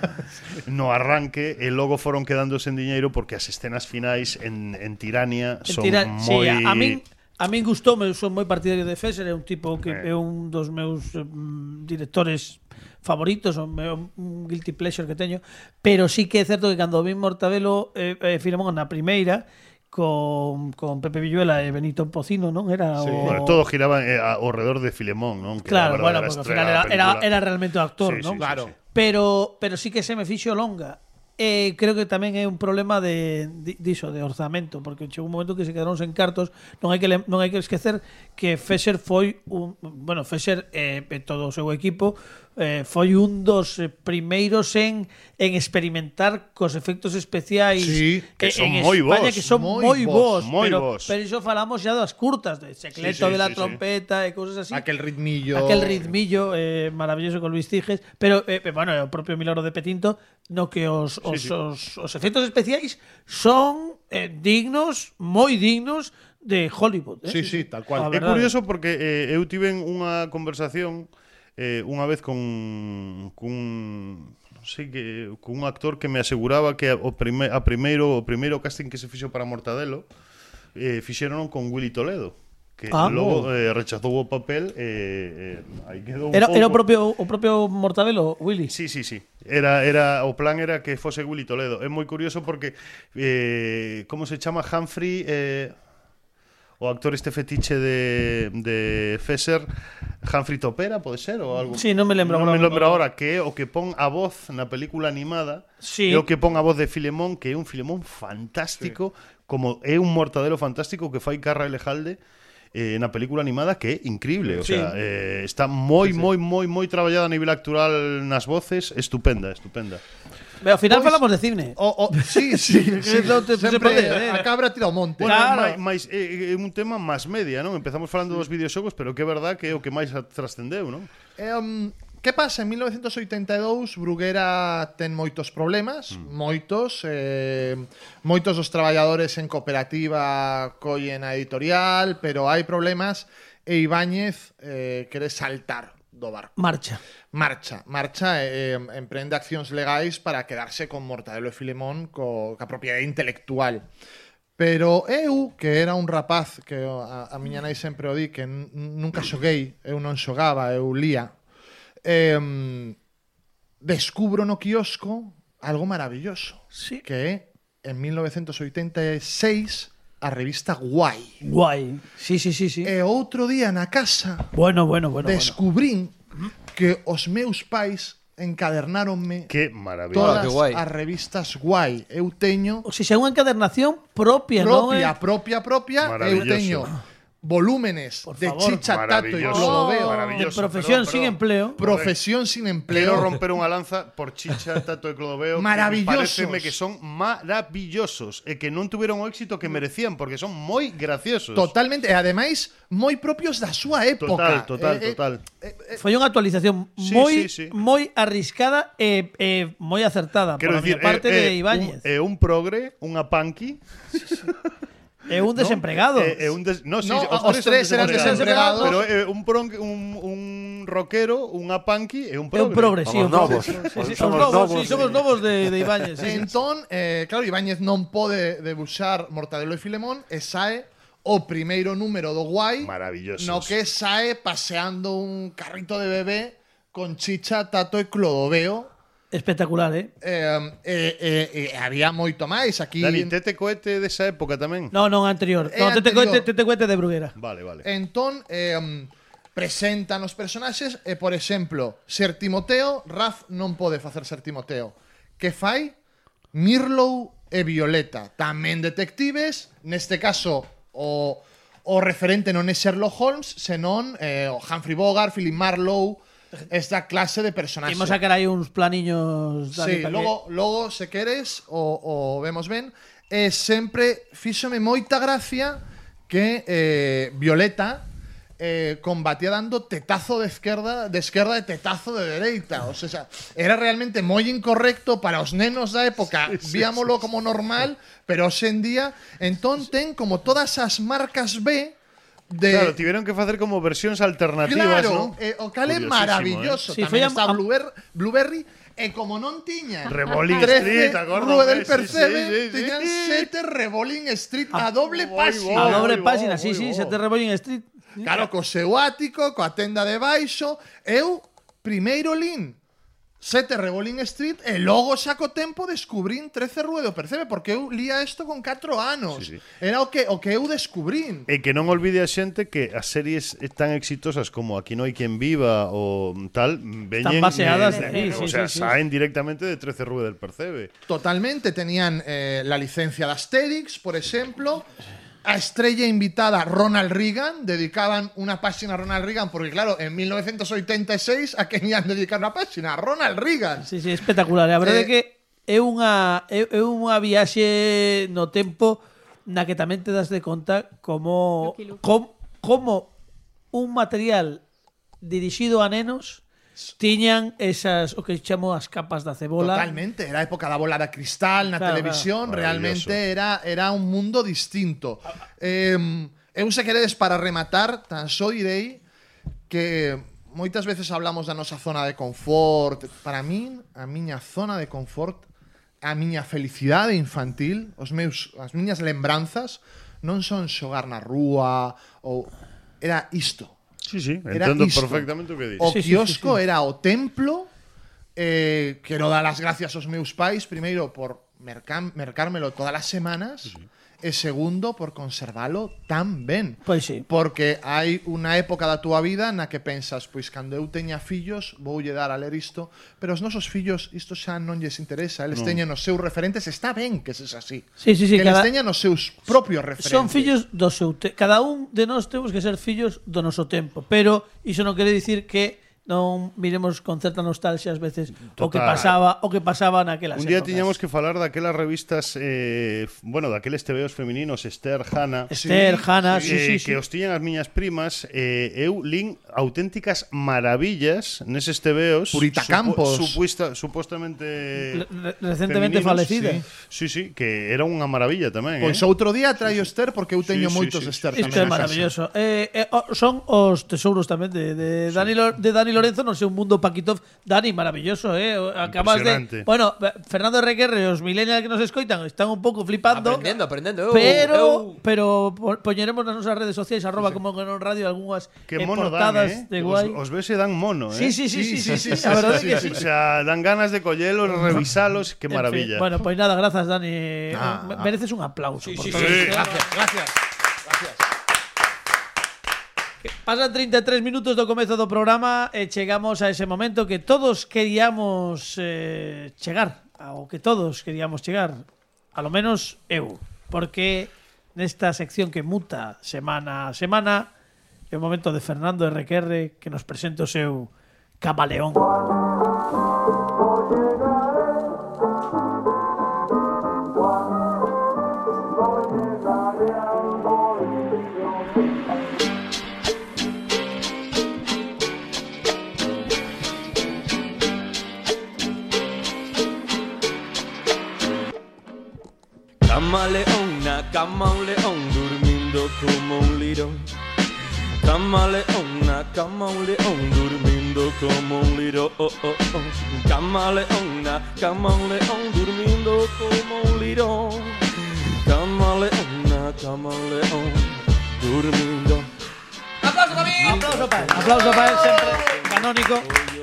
no arranque e logo foron quedando sen diñeiro porque as escenas finais en, en Tirania En son tira- moi... sí, a, a min a min gustoume, eu son moi partidario de Fesser, é un tipo que Eh. é un dos meus um, directores favoritos, o meu un guilty pleasure que teño, pero sí que é certo que cando vin Mortadelo e eh, eh, Filemón na primeira con, con Pepe Villuela e Benito Pocino, non? Era Sí. o... Bueno, todo giraba eh, ao redor de Filemón, non? Que Claro, era a bueno, verdadera porque ao estrela final da era, era, película. era realmente o actor, Sí, non? sí, sí, Claro. sí. Pero pero sí que se me fixo longa. Eh, creo que tamén é un problema de di- diso, de orzamento, porque chegou un momento que se quedaron sen cartos. Non hai que lem- non hai que esquecer que Fesser foi un, bueno, Fesser e eh, todo o seu equipo eh, foi un dos eh, primeiros en en experimentar cos efectos especiais Sí, que eh, son en moi España, bos, que son moi moi bos, bos, moi pero, bos. pero iso falamos xa das curtas, de Secreto Sí, sí, de la sí, sí. Trompeta e cousas así. Aquel ritmillo. Aquel ritmillo eh, maravilloso con Luis Tiges, pero eh, bueno, o propio Milagro de Petinto, no que os, os, sí. os, os efectos especiais son eh, dignos, moi dignos de Hollywood. Eh? Sí, sí, tal cual. A É verdade. curioso porque eh, eu tiven unha conversación eh, unha vez con cun non sei que con un actor que me aseguraba que o prime, a primeiro o primeiro casting que se fixo para Mortadelo eh, fixeron con Willy Toledo, que Ah. logo eh, rechazou o papel e eh, aí quedou un Era, era o pouco- propio o propio Mortadelo, Willy. Sí, sí, sí. Era, era, o plan era que fose Willy Toledo. É moi curioso porque eh, como se chama Humphrey eh, o actor este fetiche de, de Fesser, Humphrey Topera, pode ser? Ou algo? Sí, non me lembro Non me agora. lembro ahora, que é o que pon a voz na película animada, Sí. é o que pon a voz de Filemón, que é un Filemón fantástico, sí. Como é un Mortadelo fantástico que fai Carra Elejalde eh, na película animada, que é increíble, o Sí. sea, eh, está moi, moi, moi, moi traballada a nivel actoral nas voces, estupenda, estupenda. Ao final Pois- falamos de cine. O, o, sí, sí, sí. Non te- se Sempre pode, eh. a cabra tira ao monte. Bueno, Claro. máis, máis é, é un tema máis media, non? Empezamos falando dos videoxogos, pero que é verdad que é o que máis a- trascendeu, non? Eh, um, que pasa? En mil novecientos oitenta e dous Bruguera ten moitos problemas, Mm. moitos, eh, moitos dos traballadores en cooperativa collen a editorial, pero hai problemas e Ibáñez eh, quere saltar do barco. Marcha. Marcha, marcha e eh, emprende accións legais para quedarse con Mortadelo e Filemón co, ca propiedade intelectual. Pero eu, que era un rapaz que a, a miña nai sempre o di que n- nunca xoguei, eu non xogaba, eu lía, eh, descubro no quiosco algo maravilloso, Sí. que é en mil novecientos oitenta e seis a revista Guai. Guai. Sí, sí, sí, sí. E outro día na casa Bueno, bueno, bueno. bueno. descubrín que os meus pais encadernáronme Que maravilla. todas que guai. as revistas Guai. Eu teño O sea, xa unha encadernación propia, non? propia, eh? propia, propia. Eu Maravilloso. teño volúmenes Por de favor. Chicha, Tato y Maravilloso. Clodoveo. De Maravilloso. profesión Perdón, sin perdón. empleo. Profesión sin Quero empleo. romper unha lanza por Chicha, Tato e Clodoveo. Maravillosos. Pareceme que son maravillosos e que non tuveron o éxito que merecían porque son moi graciosos. Totalmente. E ademais, moi propios da súa época. Total, total, Eh, eh, total. Foi unha actualización Sí, moi sí, sí. moi arriscada e, e moi acertada Quero por a dicir, miña parte é, de é Ibáñez. un, é un progre, unha punky. É un desempregado. É, é un des... no, sí, No, os, os tres eran desempregados. Pero é un, pron... un, un rockero, unha punky e un É un progre. progre, sí, Somos un progre. novos. Sí, sí, Somos somos novos, novos, sí, somos sí. novos de, de Ibáñez. Sí, sí. Entón, eh, claro, Ibáñez non pode debuxar Mortadelo e Filemón e sae o primeiro número do Guai Maravillosos. no que sae paseando un carrito de bebé con Chicha, Tato e Clodoveo. Espectacular, eh? Eh, eh, eh, eh, había moito máis aquí. Dani, Tete Cohete desa época tamén? No, non, anterior. É No, Tete anterior. Cohete, Tete Cohete de Bruguera. Vale, vale. Entón, eh, presentan os personaxes e, por exemplo, Ser Timoteo, Raf non pode facer Ser Timoteo. Que fai? Mirlow e Violeta. Tamén detectives, neste caso o, o referente non é Sherlock Holmes, senón eh, o Humphrey Bogart, Philip Marlowe, esta clase de personaxes. Imos sacar aí uns planiños. Dani, Sí, pa que- logo, logo se queres o, o vemos ben. E sempre fíxome moita gracia que eh, Violeta eh, combatía dando tetazo de esquerda, de esquerda e tetazo de dereita. O sea, era realmente moi incorrecto para os nenos da época. Víamolo como normal, pero hoxe en día entón ten como todas as marcas B de Claro, tiveron que facer como versións alternativas, Claro, ¿no? eh, o cal é Curiosísimo, maravilloso. Sí, Tamén foi a- está a- Blueberry, Blueberry e como non tiña Revolling trece Street, acórdame, Rue del sí, Percebe, sí, sí, sí. tiñan sete Revolling Street a doble Moi página. A bo. doble Moi bo, página, sí, moi sí, bo. se te Rebolling Street. Claro, co seu ático, coa tenda de baixo, eu primeiro lin sete Revolling Street e logo saco tempo descubrín trece Rue do Percebe porque eu lía isto con catro anos. Sí, sí. Era o que o que eu descubrín. E que non olvide a xente que as series tan exitosas como Aquí no hai quen viva ou tal veñen baseadas eh, de o ahí, sí, sea, sí, sí. saen directamente de trece Rue del Percebe. Totalmente, tenían eh, la licencia de Asterix, por ejemplo. A estrella invitada Ronald Reagan, dedicaban una página a Ronald Reagan, porque claro, en mil novecientos ochenta y seis a quen ian dedicar unha página, a Ronald Reagan. Sí, sí, espectacular. A verdade Eh, é que é unha é, é unha viaxe no tempo na que tamén te das de conta como Lucky Luke. com, como un material dirixido a nenos tiñan esas o que chamo as capas da cebola. Totalmente, era a época da bola de cristal na Claro, televisión, claro. realmente era, era un mundo distinto. Eh, eu se queredes para rematar, tan só direi que moitas veces hablamos da nosa zona de confort. Para min, a miña zona de confort, a miña felicidade infantil, os meus, as miñas lembranzas non son xogar na rúa ou era isto. Sí, sí, Era entendo isto. perfectamente o que O dices. Sí, sí, quiosco sí, sí. era o templo. eh, Quero dar as gracias aos meus pais, primeiro por mercam, mercármelo todas as semanas, e segundo por conservalo tan ben. Pois sí. Porque hai unha época da túa vida na que pensas, pois cando eu teña fillos voulle dar a ler isto, pero os nosos fillos isto xa non lles interesa, eles teñen os seus referentes, está ben que sexa así. Sí, sí, sí, que cada- eles teñan os seus propios referentes. Son fillos do seu te cada un de nós temos que ser fillos do noso tempo, pero iso non quere dicir que non miremos con certa nostalgia ás veces o que Total. pasaba o que pasaba naquelas Un día épocas. tiñamos que falar daquelas revistas eh, bueno, daqueles tebeos femininos Esther, Hanna Esther, Hanna, sí, eh, sí, sí. que os tiñan as miñas primas, eh, eu lin auténticas maravillas neses tebeos Purita Campos. supuesta, supostamente Re- recentemente falecida. Sí, sí, que era unha maravilla tamén, Pois eh? outro día traio Esther porque eu teño Sí, sí, moitos sí. Esther Isto tamén é na casa. maravilloso. Eh, eh, oh, son os tesouros tamén de, de, Dani, Lo- de Dani Lorenzo, non sei, un mundo Paquitov. Dani, maravilloso, eh? Acabas Impresionante. de... Bueno, Fernando Requerre, os millennials que nos escoitan están un pouco flipando. Aprendendo, aprendendo. Eu, Pero, eu, pero po- poñeremos nas nosas redes sociais arroba como que non radio algunhas Que eh, mono dan, portadas eh? de Os, guai. os ves e dan mono, eh? Sí, sí, sí, sí, sí, sí, sí, a verdade sí, que sí, sí. O sea, dan ganas de collelos, revisalos, qué En fin, maravilla. bueno, pois nada, grazas Dani. Ah, Me- ah. Mereces un aplauso Sí, por sí, todo sí. isto. Gracias, gracias. Gracias. Pasan treinta e tres minutos do comezo do programa e chegamos a ese momento que todos queríamos eh, chegar, ao que todos queríamos chegar, a lo menos eu, porque nesta sección que muta semana a semana é o momento de Fernando R Q R que nos presenta o seu Camaleón. Camaleona, camaleón, durmindo como un lirón. Camaleona, camaleón, durmiendo como un lirón. Camaleona, camaleón, durmiendo como un lirón. Camaleona, camaleón, durmiendo. ¡Aplauso para mí! Aplauso para él. Aplauso para él, sempre canónico.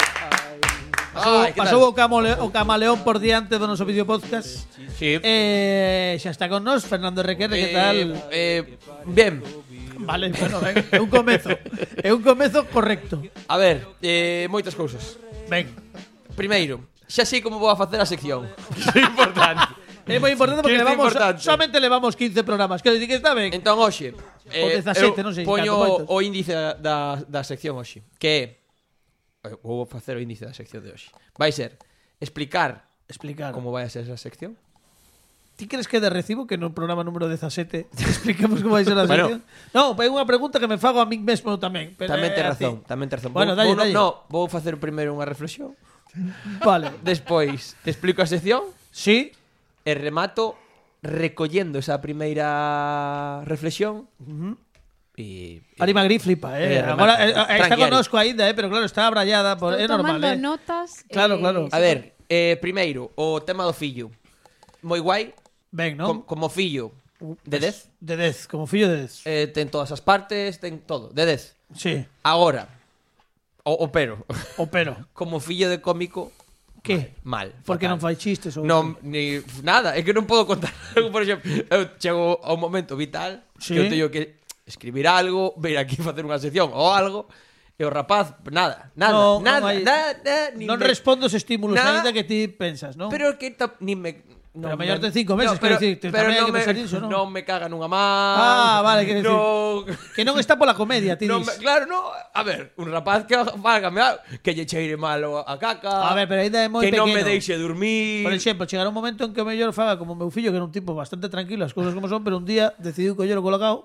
Pasou, Ai, que pasou tal? o, camole, o camaleón por diante do noso vídeo podcast. Sí. Eh, xa está con nos Fernando Requerre, que tal? Eh, bien. Vale, bueno, ben, é un comezo. É un comezo correcto. A ver, eh, moitas cousas. Ben. Primeiro, xa sei como vou a facer a sección. É importante. É moi importante porque Que é levamos importante. solamente levamos quince programas. Quero dicir que está ben. Entón, hoxe, O dezasete, eu non sei, poño canto, moitos. o índice da, da sección hoxe, que é, eh, vou facer o índice da sección de hoxe. Vai ser explicar Explicar. como vai a ser esa sección. Ti crees que é de recibo que no programa número dezasete expliquemos como vai ser a Bueno. sección? Non, é unha pregunta que me fago a min mesmo tamén. Pero Tamén é ten así. razón, tamén ten razón. Bueno, vou, dalle, vou, no, dalle. no, vou facer primeiro unha reflexión, Vale. despois te explico a sección Sí. e remato recollendo esa primeira reflexión. E, e Ari Magri flipa, eh. Eh, remata. Agora eh, eh, está Tranqui, con nosco aínda, eh, pero claro, está abrallada, por, é Estou normal, tomando eh. notas. Claro, eh, claro. A ver, eh, primeiro, o tema do fillo. Moi guai, Ben, com, non? como fillo de dez. De dez, como fillo de dez. Eh, ten todas as partes, ten todo, de dez. Sí. Agora, o, o pero, O pero. como fillo de cómico, Que? mal. Porque fatal. non fai chistes ou Non, ni nada, é que non podo contar algo, por exemplo, eu chego a un momento vital Sí. que eu teño que escribir algo, ver aquí facer unha sección ou algo, e o rapaz, nada, nada, Non, nada, non hai- nada, nada, ni non me- respondo os estímulos Nada. aínda que ti pensas, non? Pero que ta, ni me Pero mellor ten cinco meses, quero dicir, te- pero tamén hai non que me, pensar iso, non? non me caga nunha man. Ah, vale, quero dicir. non, Que non está pola comedia, ti non dis. me, claro, no, a ver, un rapaz que válgame, a- que lle cheire malo a caca. A ver, pero aínda é moi que pequeno. non me deixe dormir. Por exemplo, chegará un momento en que o mellor faga como o meu fillo, que era un tipo bastante tranquilo, as cousas como son, pero un día decidiu coller o colocado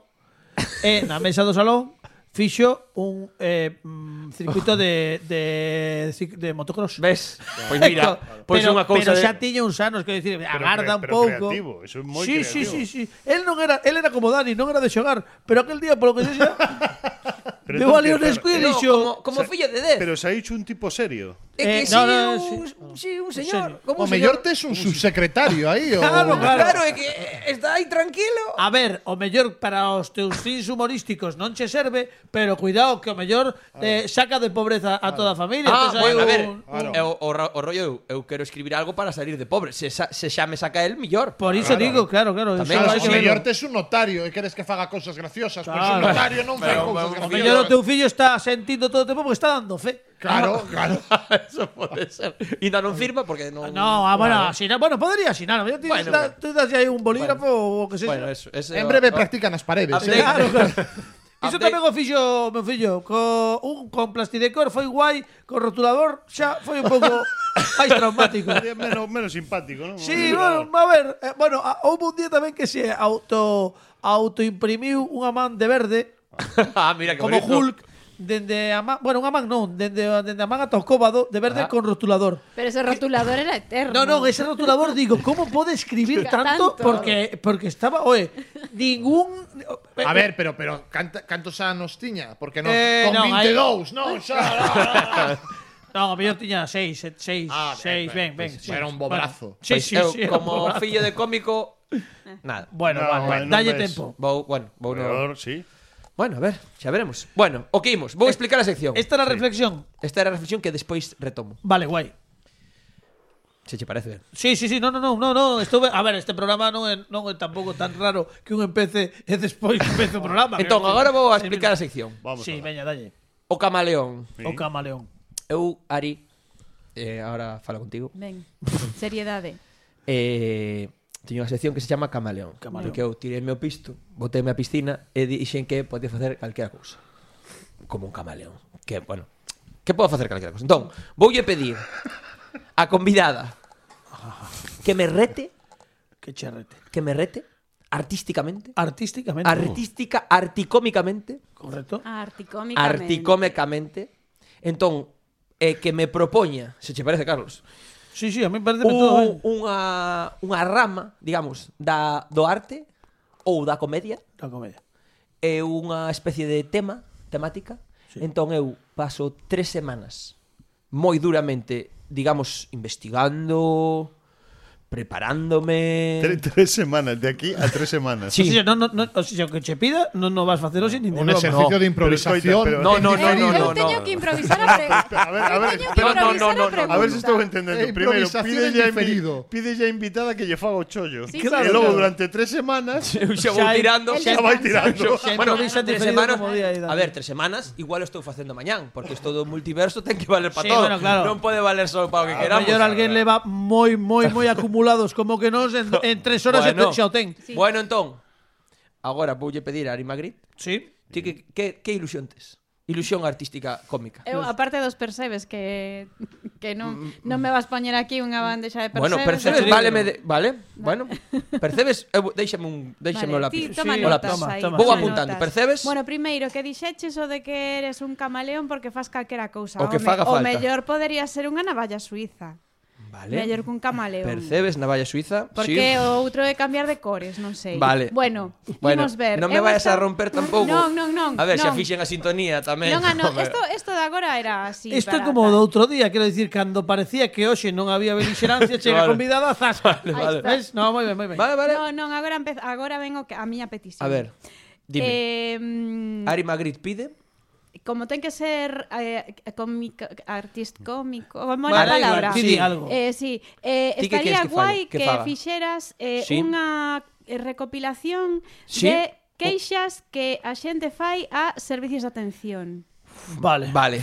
e na mesa do salón fixo un eh, mm, circuito de, de, de, de motocross. Ves? Pois mira, pois pero, unha cousa pero de... xa tiña uns anos, que decir, agarda un pero pouco. creativo, eso é moi sí, creativo. sí, sí, sí. Él non era, él era como Dani, non era de xogar, pero aquel día polo que sexa Pero deu entón ali que un fer- escudo e No, dixo, como, como fillo de dez. Pero se ha hecho un tipo serio. É que Eh, sí, no, no, un, sí. sí, un serio. señor. Como O un mellor señor. tes un subsecretario aí o... Claro, claro. Claro, é que está aí tranquilo. A ver, o mellor para os teus fins humorísticos non che serve, pero cuidado que o mellor eh, saca de pobreza a toda a familia. Ah, Entón, hai bueno, a ver, un- Claro. é o, o, ro- o rollo eu, eu quero escribir algo para salir de pobre. Se, sa, se xa me saca el, millor. Por iso digo, claro, claro. Tamén, eso Claro, hai o que mellor verlo. tes un notario e queres que faga cousas graciosas, pois Claro. un notario non fai Pero, cousas o O graciosas. mellor o teu fillo está sentindo todo o tempo porque está dando fe. Claro, claro. Eso pode ser. E non firma porque non... No, ah, bueno, asinar, bueno, podría asinar. Bueno, ti Bueno, da, bueno. tú das aí un bolígrafo ou o que sexa. Bueno, eso, ese, En breve o- practica nas paredes, Update. eh? Claro, claro. Iso Update. tamén o fixo o meu fillo co, un, con plastidecor foi guai, con rotulador xa foi un pouco máis traumático. É menos, menos simpático, ¿no? Sí, bueno, a ver, eh, bueno, a, houve un día tamén que se auto autoimprimiu unha man de verde ah, mira que como bonito. Hulk dende a man, bueno, unha man non, dende dende a man ata o cóbado de verde Ah. con rotulador. Pero ese rotulador era eterno. No, no, ese rotulador digo, ¿cómo pode escribir tanto? Tanto. Porque porque estaba, oe, ningún A ver, pero pero canta, cantos anos tiña? Porque non Eh, con non, hai- vinte e dous, non, xa. No, a mellor tiña seis, seis, Ah, seis, ben, ben. pues sí. era un bobrazo. Bueno, sí, Pois sí, eu, sí, era un como bobrazo. fillo de cómico, nada. Bueno, No, vale, non dalle ves. tempo. Vou, bueno, vou no... Peor, sí. Bueno, a ver, xa veremos. Bueno, o que imos, vou explicar a sección. Esta era a reflexión. Esta era a reflexión que despois retomo. Vale, guai. Se che parece ben. Sí, sí, sí, no, no, no, no, no, estuve, a ver, este programa non é, non é tampouco tan raro que un empece e despois empece o programa. Entón, agora vou a explicar a sección. Vamos Sí, a veña, dalle. O camaleón. Sí. O camaleón. Eu, Ari, eh, agora falo contigo. Ben, seriedade. Eh, teño unha sección que se chama Camaleón. Camaleón. Que eu tirei meu pisto, botei a piscina e dixen que podía facer calquera cousa. Como un camaleón. Que, bueno, que podo facer calquera cousa. Entón, voulle pedir a convidada que me rete, Que cherrete. que me rete artísticamente, Artísticamente. artística, articómicamente, Correcto. Articómicamente. articómicamente. Entón, eh, que me propoña, se che parece, Carlos, Sí, sí, a mí parece todo un, ben. unha, unha rama, digamos, da, do arte ou da comedia. Da comedia. É unha especie de tema, temática. Sí. Entón eu paso tres semanas moi duramente, digamos, investigando, preparándome. Tres, tres semanas, de aquí a tres semanas. Sí. O sea, no, no, no, o sea, o que che pida, non no vas facer hoxe nin de Un broma. exercicio No, de improvisación. pero escoita, pero- No, no, no, no, Eu no, teño no. que improvisar a pregunta. A ver, a ver, Eu teño que pero- no, no, improvisar no, a no. pregunta. A ver se estou entendendo. Eh, Primeiro, improvisación pide en ya diferido. pide ya invitada que lle faga o chollo. Sí, E sí, logo claro. durante tres semanas Eu xa vou Xa hai- tirando. El xa vai descansa. tirando. Xa Bueno, improvisa tres diferido semanas. como día aí, Dani. A ver, tres semanas igual estou facendo mañán, porque isto do multiverso ten que valer para Sí, todo. bueno, claro. Non pode valer só para o que A queramos. mellor alguén leva moi, moi, moi acumulados como que nos en, en tres horas Bueno. xa o ten. Sí. Bueno, entón, agora voulle pedir a Ari Magritte. Sí. Ti que, que, que ilusión tes? Ilusión artística cómica. Eu, aparte dos percebes que que non non me vas poñer aquí unha bandexa de percebes. Bueno, percebes, Sí. vale, de, vale, bueno, percebes, eu, déixame un, déixame o Vale, lápiz. ti toma Sí, o notas lápiz. toma, aí, toma. Vou toma apuntando, notas. percebes? Bueno, primeiro, que dixeches o de que eres un camaleón porque fas calquera cousa. O que me- faga O falta. mellor podería ser unha navalla suiza. Vale. Mellor que un camaleón. Percebes, navalla suiza? Porque sí. o outro é cambiar de cores, non sei. Vale. Bueno, Bueno, imos ver. non me Eu vayas a esta- romper tampouco. Non, non, non. A ver, xa non. fixen a sintonía tamén. Non, ah, non, Home. esto, esto de agora era así. Isto é para como tal. do outro día, quero dicir, cando parecía que hoxe non había belixerancia, chega Vale. convidada, zasca. Vale, vale. Ves? No, moi ben, moi ben. Vale, vale. Non, non, agora, empez, agora vengo que- a miña petición. A ver, dime. Eh, mm, Ari Magritte pide. como ten que ser eh, cómico, artist cómico, como Vale, la palabra. igual, ti di algo. Eh, sí, eh, Ti que estaría queres que guai falle, que que, faga? fixeras eh, Sí. unha eh, recopilación Sí. de queixas que a xente fai a servicios de atención. Vale. Vale.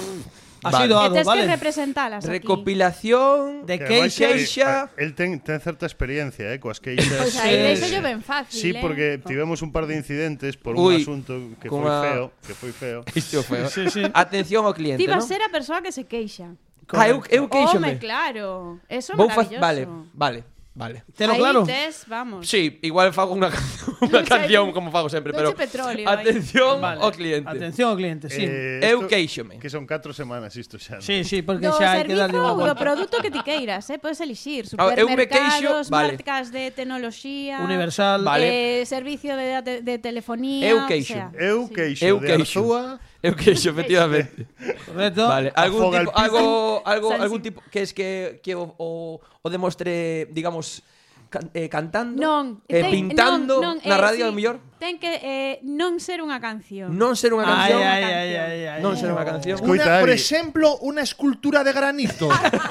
Así Vale. doado, e tes vale. que representalas aquí. Recopilación De Que ademais, queixas. eh, El ten, ten certa experiencia, eh, coas queixas. Pois aí Sí. deixo yo ben fácil, Sí, eh. porque tivemos un par de incidentes por Ui, un asunto que foi cunha- feo, que foi feo. Isto feo. Sí, sí. Atención ao cliente, Ti vas ¿no? ser a persoa que se queixa. Ah, eu, eu queixome. Home, claro. Eso é Vou fa- maravilloso. Vale, vale, vale. Telo Aí claro. tes, vamos. Sí, igual fago unha canción, unha Doche- canción como fago sempre, pero doche petróleo aí. atención Vale. ao cliente. Atención ao cliente, sí. Eh, Eu esto- queixome. Que son catro semanas isto xa. ¿no? Sí, sí, porque Do xa hai que servizo darlle unha ou do volta. produto que ti queiras, eh? Podes elixir Ah, eu me queixo, supermercados, vale. marcas de tecnoloxía, Universal. Vale. eh, servicio de, de, de telefonía, Eu o queixo. sea, Eu sí. queixo Eu de queixo. Arzúa. Eu queixo, efectivamente. Correcto. Vale, algún Afoga tipo, el piso. algo, algo, San- algún tipo que es que que o, o, o demostre, digamos, can, eh, cantando, Non, eh, ten- pintando non, non, na eh, radio sí, ao mellor, Ten que eh, non ser unha canción. non ser unha Ai, canción, ai, ai, ai, ai. non ser unha canción. Escoita, Una, por Ari. ejemplo, una escultura de granito.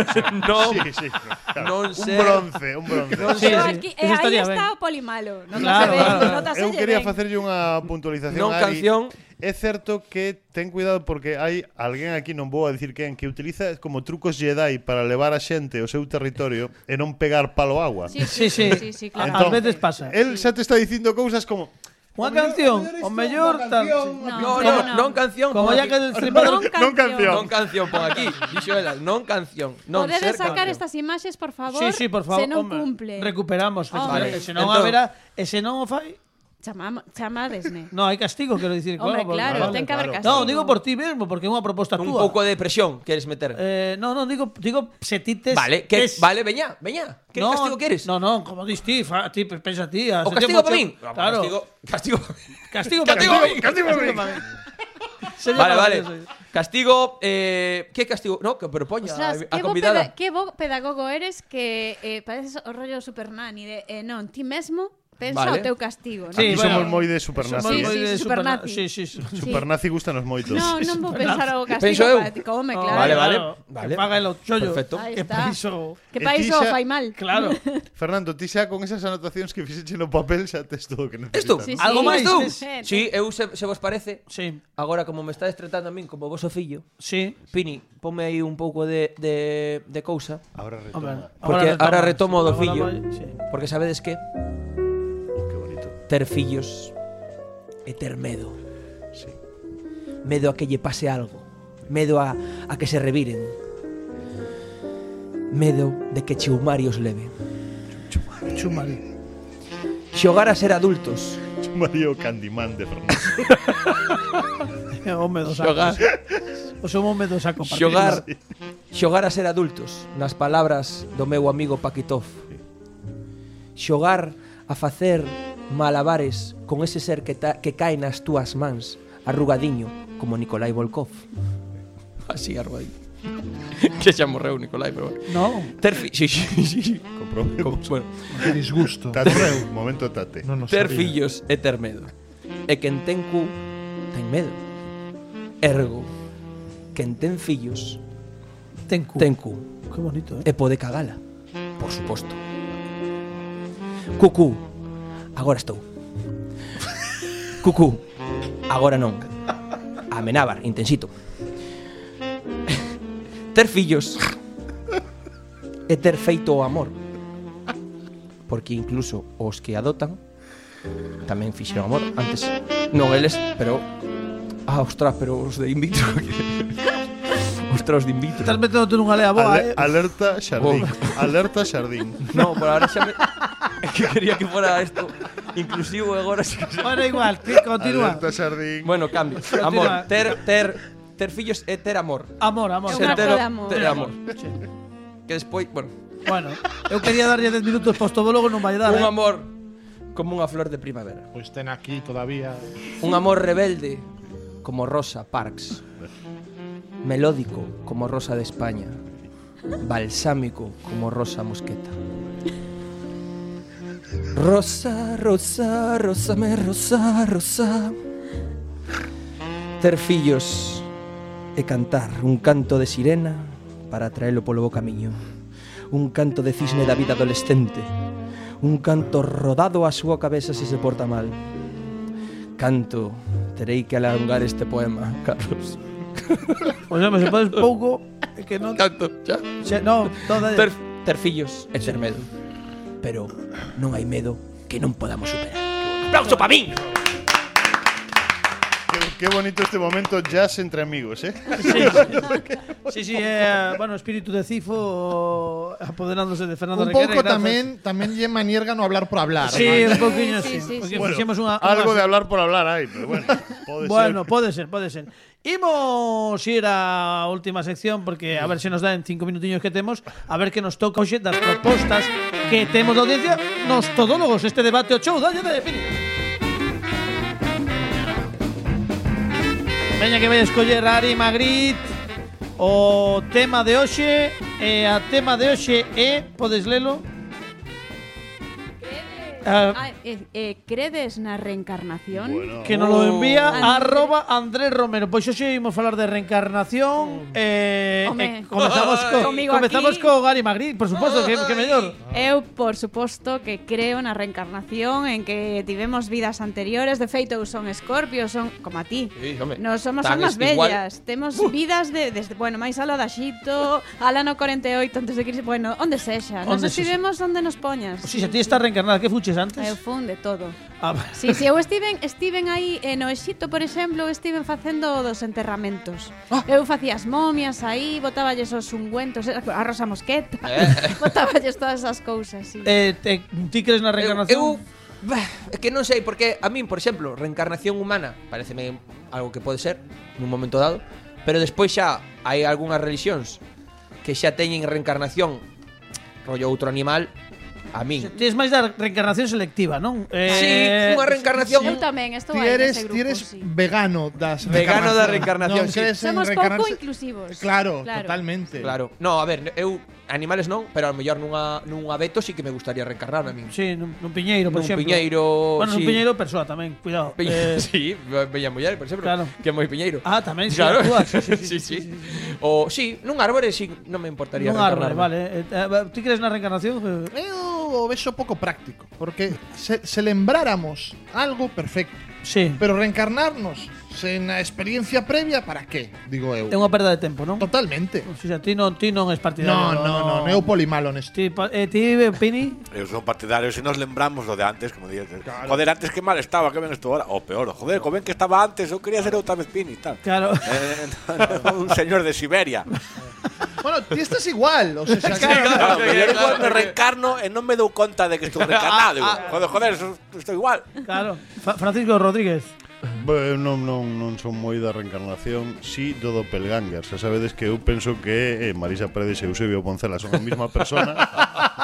non, Sí, sí. Claro. Non un ser- bronce, un bronce. Sí, Pero sí, aquí, eso eh, aí estaría está ben. o polimalo. Non Claro, se ve, claro, claro. non se Eu lle quería ben. facerlle unha puntualización non a Ari. canción. É certo que ten cuidado porque hai alguén aquí, non vou a dicir quen, que utiliza como trucos Jedi para levar a xente ao seu territorio e non pegar palo agua. Sí, Sí, sí. sí, sí, claro. Ás veces pasa. El xa te está dicindo cousas como Unha canción, o mellor tal. No, No, pero no, non canción. Como pon ya que aquí. el destripador. Non non canción. Non canción, pon aquí. Dixo ela, non canción, non ser Podedes sacar canción. estas imaxes, por favor? Sí, sí, por favor. Se non hombre, cumple. Recuperamos. Hombre. Vale. Se non Entón- haberá, e se non o fai, Chamam, chamadesme. no, hai castigo, quero dicir. Hombre, claro, ten que haber castigo. No, digo por ti mesmo, porque é unha proposta Un túa. pouco de presión queres meter. Eh, no, no, digo, digo se ti tes... Vale, que tes- vale, veña, veña. Que no, castigo queres? No, no, como dis ti, fa, ti pensa ti. O castigo para min? Claro. Castigo, castigo. Castigo Castigo para pa min. min. Castigo pa min. para min. Sería Vale, vale. maravilloso. Castigo, eh, que castigo? No, que propoña Ostras, a, a que bo, convidada. peda que bo pedagogo eres que eh, pareces o rollo super nani de eh, non, ti mesmo pensa Vale. o teu castigo. Sí, Aquí bueno, somos moi de supernazi. Somos Sí, moi sí, de supernazi. superna- Sí, sí, sí. Supernazi gustanos moito. No, non vou pensar o Penso castigo eu. para ti, come, No, claro. Vale, vale. claro, vale. Que paga el chollo. Perfecto. Ahí Que está. pa iso... Que E pa ti iso xa- fai mal. Claro. Fernando, ti xa con esas anotacións que fixeche no papel xa tes todo o que necesitas. Isto? Sí, sí. Algo máis, Isto? tes? Eh, Sí, eu se, se vos parece, Sí, agora como me estades tratando a min como vosso fillo, sí. Pini, ponme aí un pouco de, de, de cousa, Ahora Hombre, retoma. porque ahora retomo do Ahora fillo, vai, sí. porque sabedes que Oh, que bonito. ter fillos e ter medo. Sí. Medo a que lle pase algo. Medo a, a que se reviren. Medo de que Chumari os leve. Chumari. Xogar a ser adultos. Mario Candyman de Fernando. Home do saco. Xogar, O seu home do saco. partido. xogar, xogar a ser adultos. Nas palabras do meu amigo Paquitov. Xogar a facer malabares con ese ser que, ta, que cae nas túas mans, arrugadiño, como Nikolai Volkov. Así, arrugadiño. Que xa morreu Nikolai, pero bueno. No. Ter fi... Sí, sí, sí. Comprobemos. Bueno, Que disgusto. Tate, momento tate. Non nos ter sabía. fillos e ter medo. E quen ten cu, ten medo. Ergo, quen ten fillos, Ten cu. ten cu. Que bonito, eh. E pode cagala, por suposto. Cucú, agora estou. Cucú, agora non. Amenábar, intensito. Ter fillos e ter feito o amor. Porque incluso os que adotan tamén fixeron amor antes. Non eles, pero... Ah, ostras, pero os de in vitro. Ostras, os de in vitro. Estás metendo nunha lea boa, Ale- eh. alerta xardín. Oh. Alerta xardín. No, por ahora xa me... É que quería que fora esto inclusivo e agora sí que... Bueno, igual, que continúa. Alerta xardín. Bueno, cambio. Continúa. Amor, ter, ter, ter fillos e ter amor. Amor, amor. É un Ser acto tero- de amor. Ter amor. Que despois, bueno, Bueno, eu quería darlle dez minutos posto logo non vai dar, un eh. amor como unha flor de primavera. Pois ten aquí todavía. Un amor rebelde como Rosa Parks. Melódico como Rosa de España. Balsámico como Rosa Mosqueta. Rosa, rosa, rósame, rosa, rosa. Ter fillos e cantar un canto de sirena para traelo polo bo camiño. Un canto de cisne da vida adolescente. Un canto rodado á súa cabeza se se porta mal. Canto, terei que alongar este poema, Carlos. Pois home, se podes pouco, é que non... Canto, xa. Se, no, toda... Ter, ter fillos e ter medo. Pero non hai medo que non podamos superar. ¡Aplauso pa min! Qué, qué bonito este momento jazz entre amigos, ¿eh? Sí, sí, eh, bueno, espíritu de Cifo apoderándose de Fernando Un Requerre. pouco grazas. tamén tamén lle manierga no hablar por hablar. Sí, un pouquiño, Sí, sí. sí, Porque sí. Bueno, fixemos unha, algo unha- de hablar por hablar hay, pero bueno, pode Bueno, ser. pode ser, pode ser. Imos ir á última sección porque a ver se nos dá en cinco minutiños que temos, a ver que nos toca hoxe das propostas que temos de audiencia nos todólogos, este debate o show, dalle de Pini. Veña que vai escoller a Ari Magritte o tema de hoxe e a tema de hoxe é, podes lelo? Ah, Ah, eh, eh, credes na reencarnación? Bueno, que nos lo envía Oh. arroba Andrés Romero. Pois hoxe imos falar de reencarnación eh, Home. eh, comezamos co, Comigo comezamos aquí. co Gary Magritte, por suposto, que, que mellor. Eu, por suposto, que creo na reencarnación, en que tivemos vidas anteriores. De feito, eu son Escorpio, son como a ti. Sí, home. Nos somos Tan almas igual. bellas. Temos vidas de, desde, bueno, máis aló da Xito, al ano corenta e oito antes de Cristo, bueno, onde sexa. Nos Onde sexa. estivemos onde nos poñas. Si, se ti está reencarnada, que fuches antes? Eu fun de todo. Ah, Si, si eu estiven, estiven aí eh, no Exito, por exemplo, estiven facendo dos enterramentos. Ah. Eu facía as momias aí, botáballes os ungüentos, eh, a Rosa Mosqueta, Eh. botáballes todas esas cousas, sí. eh, te, ti crees na Eu, reencarnación? eu bah, é que non sei, porque a min, por exemplo, reencarnación humana pareceme algo que pode ser nun momento dado, pero despois xa hai algunhas religións que xa teñen reencarnación rollo outro animal. A min Ti es máis da reencarnación selectiva, non? Sí, unha reencarnación. Eu tamén, estou Ti aí eres, nese ti grupo, eres sí. vegano das Vegano da Non reencarnación, sí. crees en Somos pouco reencarnarse- inclusivos. Claro, Claro. totalmente. Claro. No, a ver, eu animales non, pero ao mellor nunha nun abeto sí que me gustaría reencarnar a min. Sí, nun, nun piñeiro, por Nun exemplo. piñeiro, Bueno, nun sí. piñeiro persoa tamén, cuidado. Piñe- Eh, sí, bella muller, por exemplo, Claro. que é moi piñeiro. Ah, tamén, sí, claro. actúa, sí, sí, sí, sí, sí. O sí, nun árbore sí, non me importaría nun árbore, reencarnarme. vale. Eh, eh, ti crees na reencarnación? Eh, Eu o vexo pouco práctico, porque se, se lembráramos algo perfecto, Sí. pero reencarnarnos sen a experiencia previa, para qué? Digo eu. É unha perda de tempo, non? Totalmente. O sea, ti non, ti non es No, partidario. no, no, eu polimalo neste. Ti, pa- eh, ti Pini? Eu son partidario, se nos lembramos lo de antes, como dices. Joder, antes que mal estaba, que ben estou ahora. O peor, joder, co ben que estaba antes, eu quería ser outra vez Pini, tal. Claro. Eh, no, un señor de Siberia. Bueno, ti estás igual, o sea, xa- Claro, pero eu claro, igual me claro. reencarno e non me dou conta de que estou reencarnado. Digo, joder, joder, eso- estou igual. Claro. Fa- Francisco Rodríguez. Bueno, non, non, non son moi da reencarnación, si do doppelganger. Xa sabedes que eu penso que eh, Marisa Paredes e Eusebio Poncela son a mesma persona.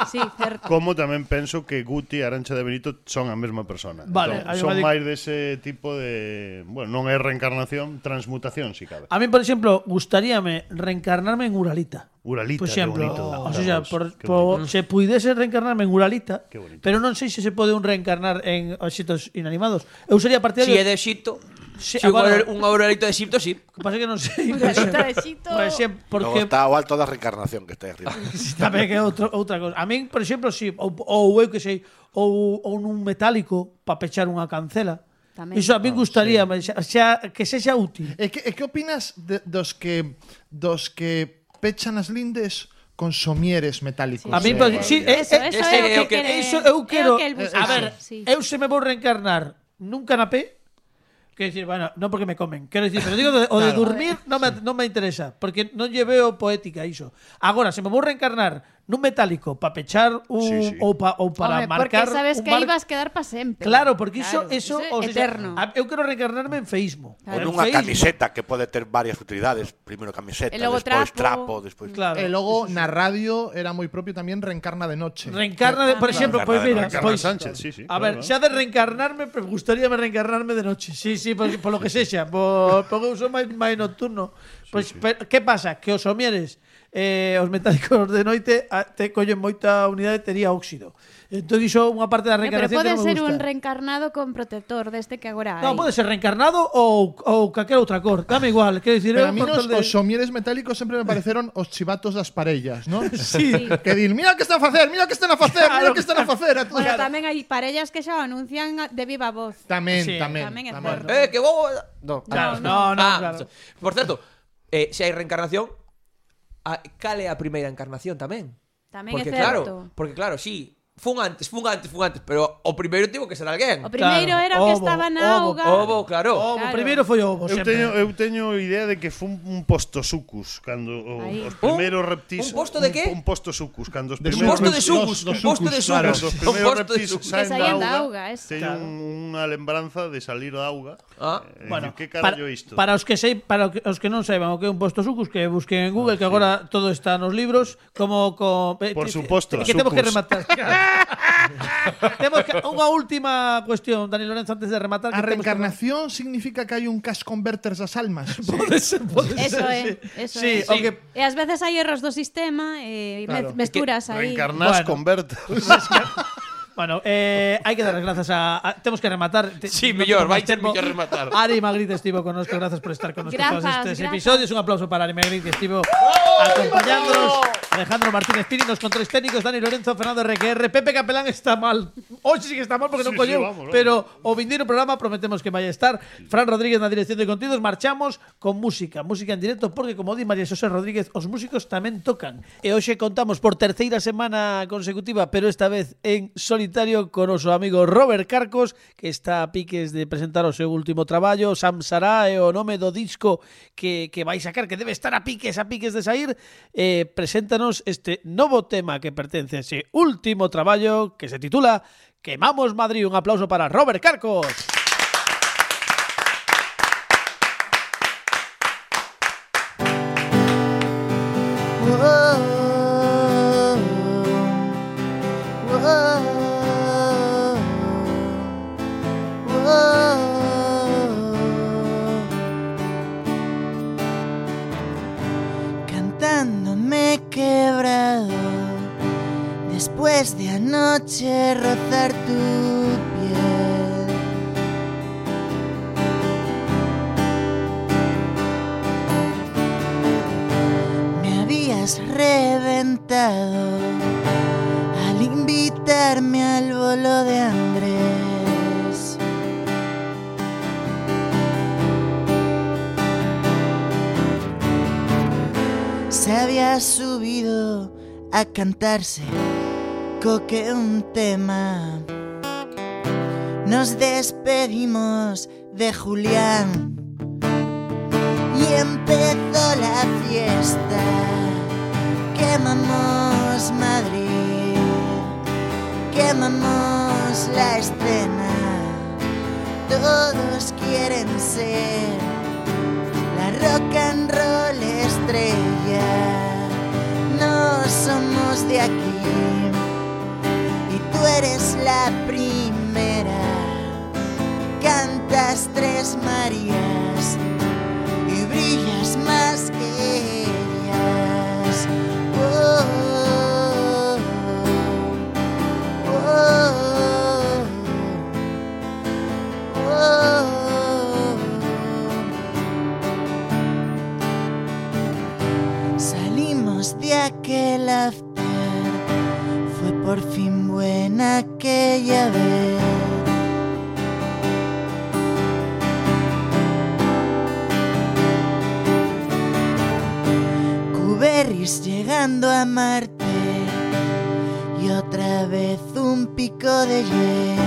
Sí, certo. Como tamén penso que Guti e Arancha de Benito son a mesma persona. Vale, entón, hai son unha di- máis dese tipo de, bueno, non é reencarnación, transmutación, si cabe. A mí, por exemplo, gustaríame reencarnarme en Uralita. Uralita, Por exemplo, que bonito. o sea, por, Qué por, bonito. se puidese reencarnarme en Uralita, Qué bonito. pero non sei se se pode un reencarnar en obxetos inanimados. Eu sería partidario... Si é de Egipto, Sí, si un, agora- un aurelito de Egipto, sí. O que pasa é que non sei. Uralita de Xito. Por exemplo, Luego porque está o alto da reencarnación que está aí arriba. tamén que é outro, outra cosa. A min, por exemplo, si ou, ou eu que sei, ou, ou nun metálico para pechar unha cancela. Tamén. Iso a min gustaría, xa, xa, que sexa útil. E que, e que opinas de, dos que dos que pechan as lindes con somieres metálicos? A min, Sí, pues, sí, é, eso, é, eso é, é o é, que é, quere- iso eu é o quero, que el busca. a ver, Sí. eu se me vou reencarnar nun canapé, quero dicir, bueno, non porque me comen, quero dicir, pero digo, de, o de Claro. dormir non me, non me interesa, porque non lle veo poética iso. Agora, se me vou reencarnar nun metálico para pechar un, Sí, sí. ou, pa, ou para Home, porque marcar sabes un que mar- ibas quedar para sempre. Claro, porque iso, Claro, eso, é o sea, eterno. a- eu quero reencarnarme en feísmo. O En nunha feísmo. camiseta que pode ter varias utilidades. Primeiro camiseta, E logo despois trapo. trapo, despois... Claro. E logo na radio era moi propio tamén reencarna de noche. Reencarna, de, por Tamén. exemplo, pois mira, Reencarna pois, Sánchez, sí, sí. a claro, ver, claro. xa de reencarnarme, pero gustaríame reencarnarme de noche. Sí, sí, por, por lo que sexa, por, porque eu sou máis, máis nocturno. Pois, pero, que pasa? Que os somieres eh, os metálicos de noite a, te collen moita unidade, tería óxido. Entón, iso unha parte da No, pero reencarnación que pode non me ser gusta. un reencarnado con protector deste que agora hai. No, pode ser reencarnado ou, ou calquera outra cor. Dame igual, quero dicir, Pero eu a mí con os, tal de- os somieres metálicos sempre me pareceron os chivatos das parellas, ¿no? Sí. Que din, mira que están a facer, mira que están a facer, mira que están a facer. A todos. Bueno, tamén hai parellas que xa o anuncian de viva voz. Tamén, Sí, tamén. tamén é tamén. certo. Eh, que vou... No, Claro, ah, no, no, ah, claro. Por certo, eh, se hai reencarnación, a, cal é a primeira encarnación tamén? Tamén Porque é claro, certo. porque claro, sí, fun antes, fun antes, fun antes, pero o primeiro tivo que ser alguén. O primeiro Claro, era o que ovo, estaba na ovo, auga. Ovo, claro. O Claro. primeiro foi o ovo, Eu sempre. teño, eu teño idea de que fun un posto sucus cando o, Aí. os primeiros reptis un posto de qué? un, un posto sucus cando os De Un primeiros posto de Dos- sucus, dos un posto de sucus, claro. sucus. Cando os Un primeiros posto de reptis sucus. saen Que saían da da auga, auga, eso. teño Claro. un- unha lembranza de salir da auga. Ah, Eh, Bueno, que para, carallo é isto? para os que sei, para os que non saiban o que é un posto sucus, que busquen en Google, que agora todo está nos libros, como co, eh, Por que- suposto, que temos que sucus. rematar. Temos que unha última cuestión, Dani Lorenzo, antes de rematar, A que temos que- reencarnación significa que hai un cash converters das almas. Pode ser, pode Eso ser, é, eso sí. é. Sí, o que E ás veces hai erros do sistema e Claro. me- mesturas aí. Reencarnás Bueno. converter. Bueno, eh, hai que dar as grazas a, a temos que rematar. Te- Sí, non mellor, temos vai máis ser tempo. mellor rematar. Ari Magritte estivo con nosotros, grazas por estar con nosotros todos Grazas, estes grazas. episodios. Un aplauso para Ari Magritte, que estivo acompañándonos. Alejandro Martínez Piri, nos controles técnicos, Dani Lorenzo, Fernando R Q R, Pepe Capelán está mal. Hoxe sí que está mal porque non Sí, sí, colleu, vamos, vamos. pero o vindeiro programa prometemos que vai a estar. Fran Rodríguez na dirección de contidos. Marchamos con música, música en directo, porque como di María Xosé Rodríguez, os músicos tamén tocan. E hoxe contamos por terceira semana consecutiva, pero esta vez en solitario, con o noso amigo Robert Carcos, que está a piques de presentar o seu último traballo. Samsará é o nome do disco que, que vai sacar, que debe estar a piques, a piques de sair. Eh, preséntanos este novo tema que pertence a ese último traballo, que se titula Quemamos Madrid. Un aplauso para Robert Carcos. Cantando me he quebrado después de anoche rozar tu piel. Me habías reventado al invitarme al bolo de Andrés. Se había subido a cantarse coque un tema. Nos despedimos de Julián y empezó la fiesta. Quemamos Madrid, quemamos la escena. Todos quieren ser la rock and roll estrella. No somos de aquí, eres la primera. Cantas tres Marías y brillas más que ellas. Oh, oh, oh, oh. Salimos de aquel after, fue por fin buena aquella vez. Cuberris llegando a Marte y otra vez un pico de hielo.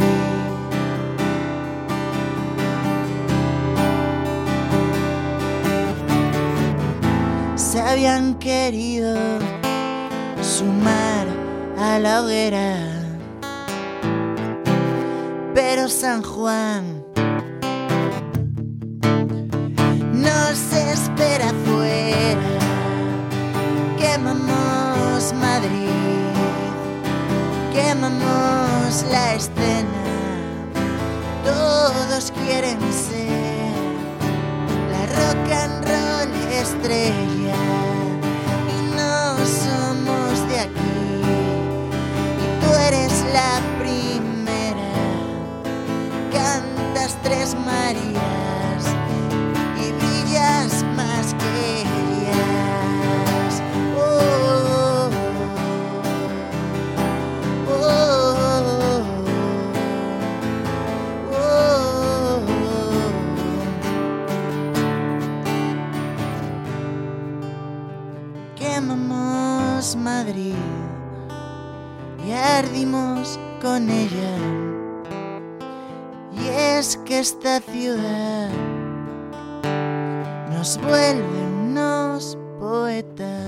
Se habían querido sumar a la hoguera, pero San Juan nos espera afuera. Quemamos Madrid, quemamos la escena. Todos quieren ser la rock and roll estrella y no somos de aquí. Y tú eres la primera. Cantas tres Marías y brillas más que ellas. Oh, oh, oh, oh, oh. Quemamos Madrid y ardimos con ella. Y es que esta ciudad nos vuelve unos poetas.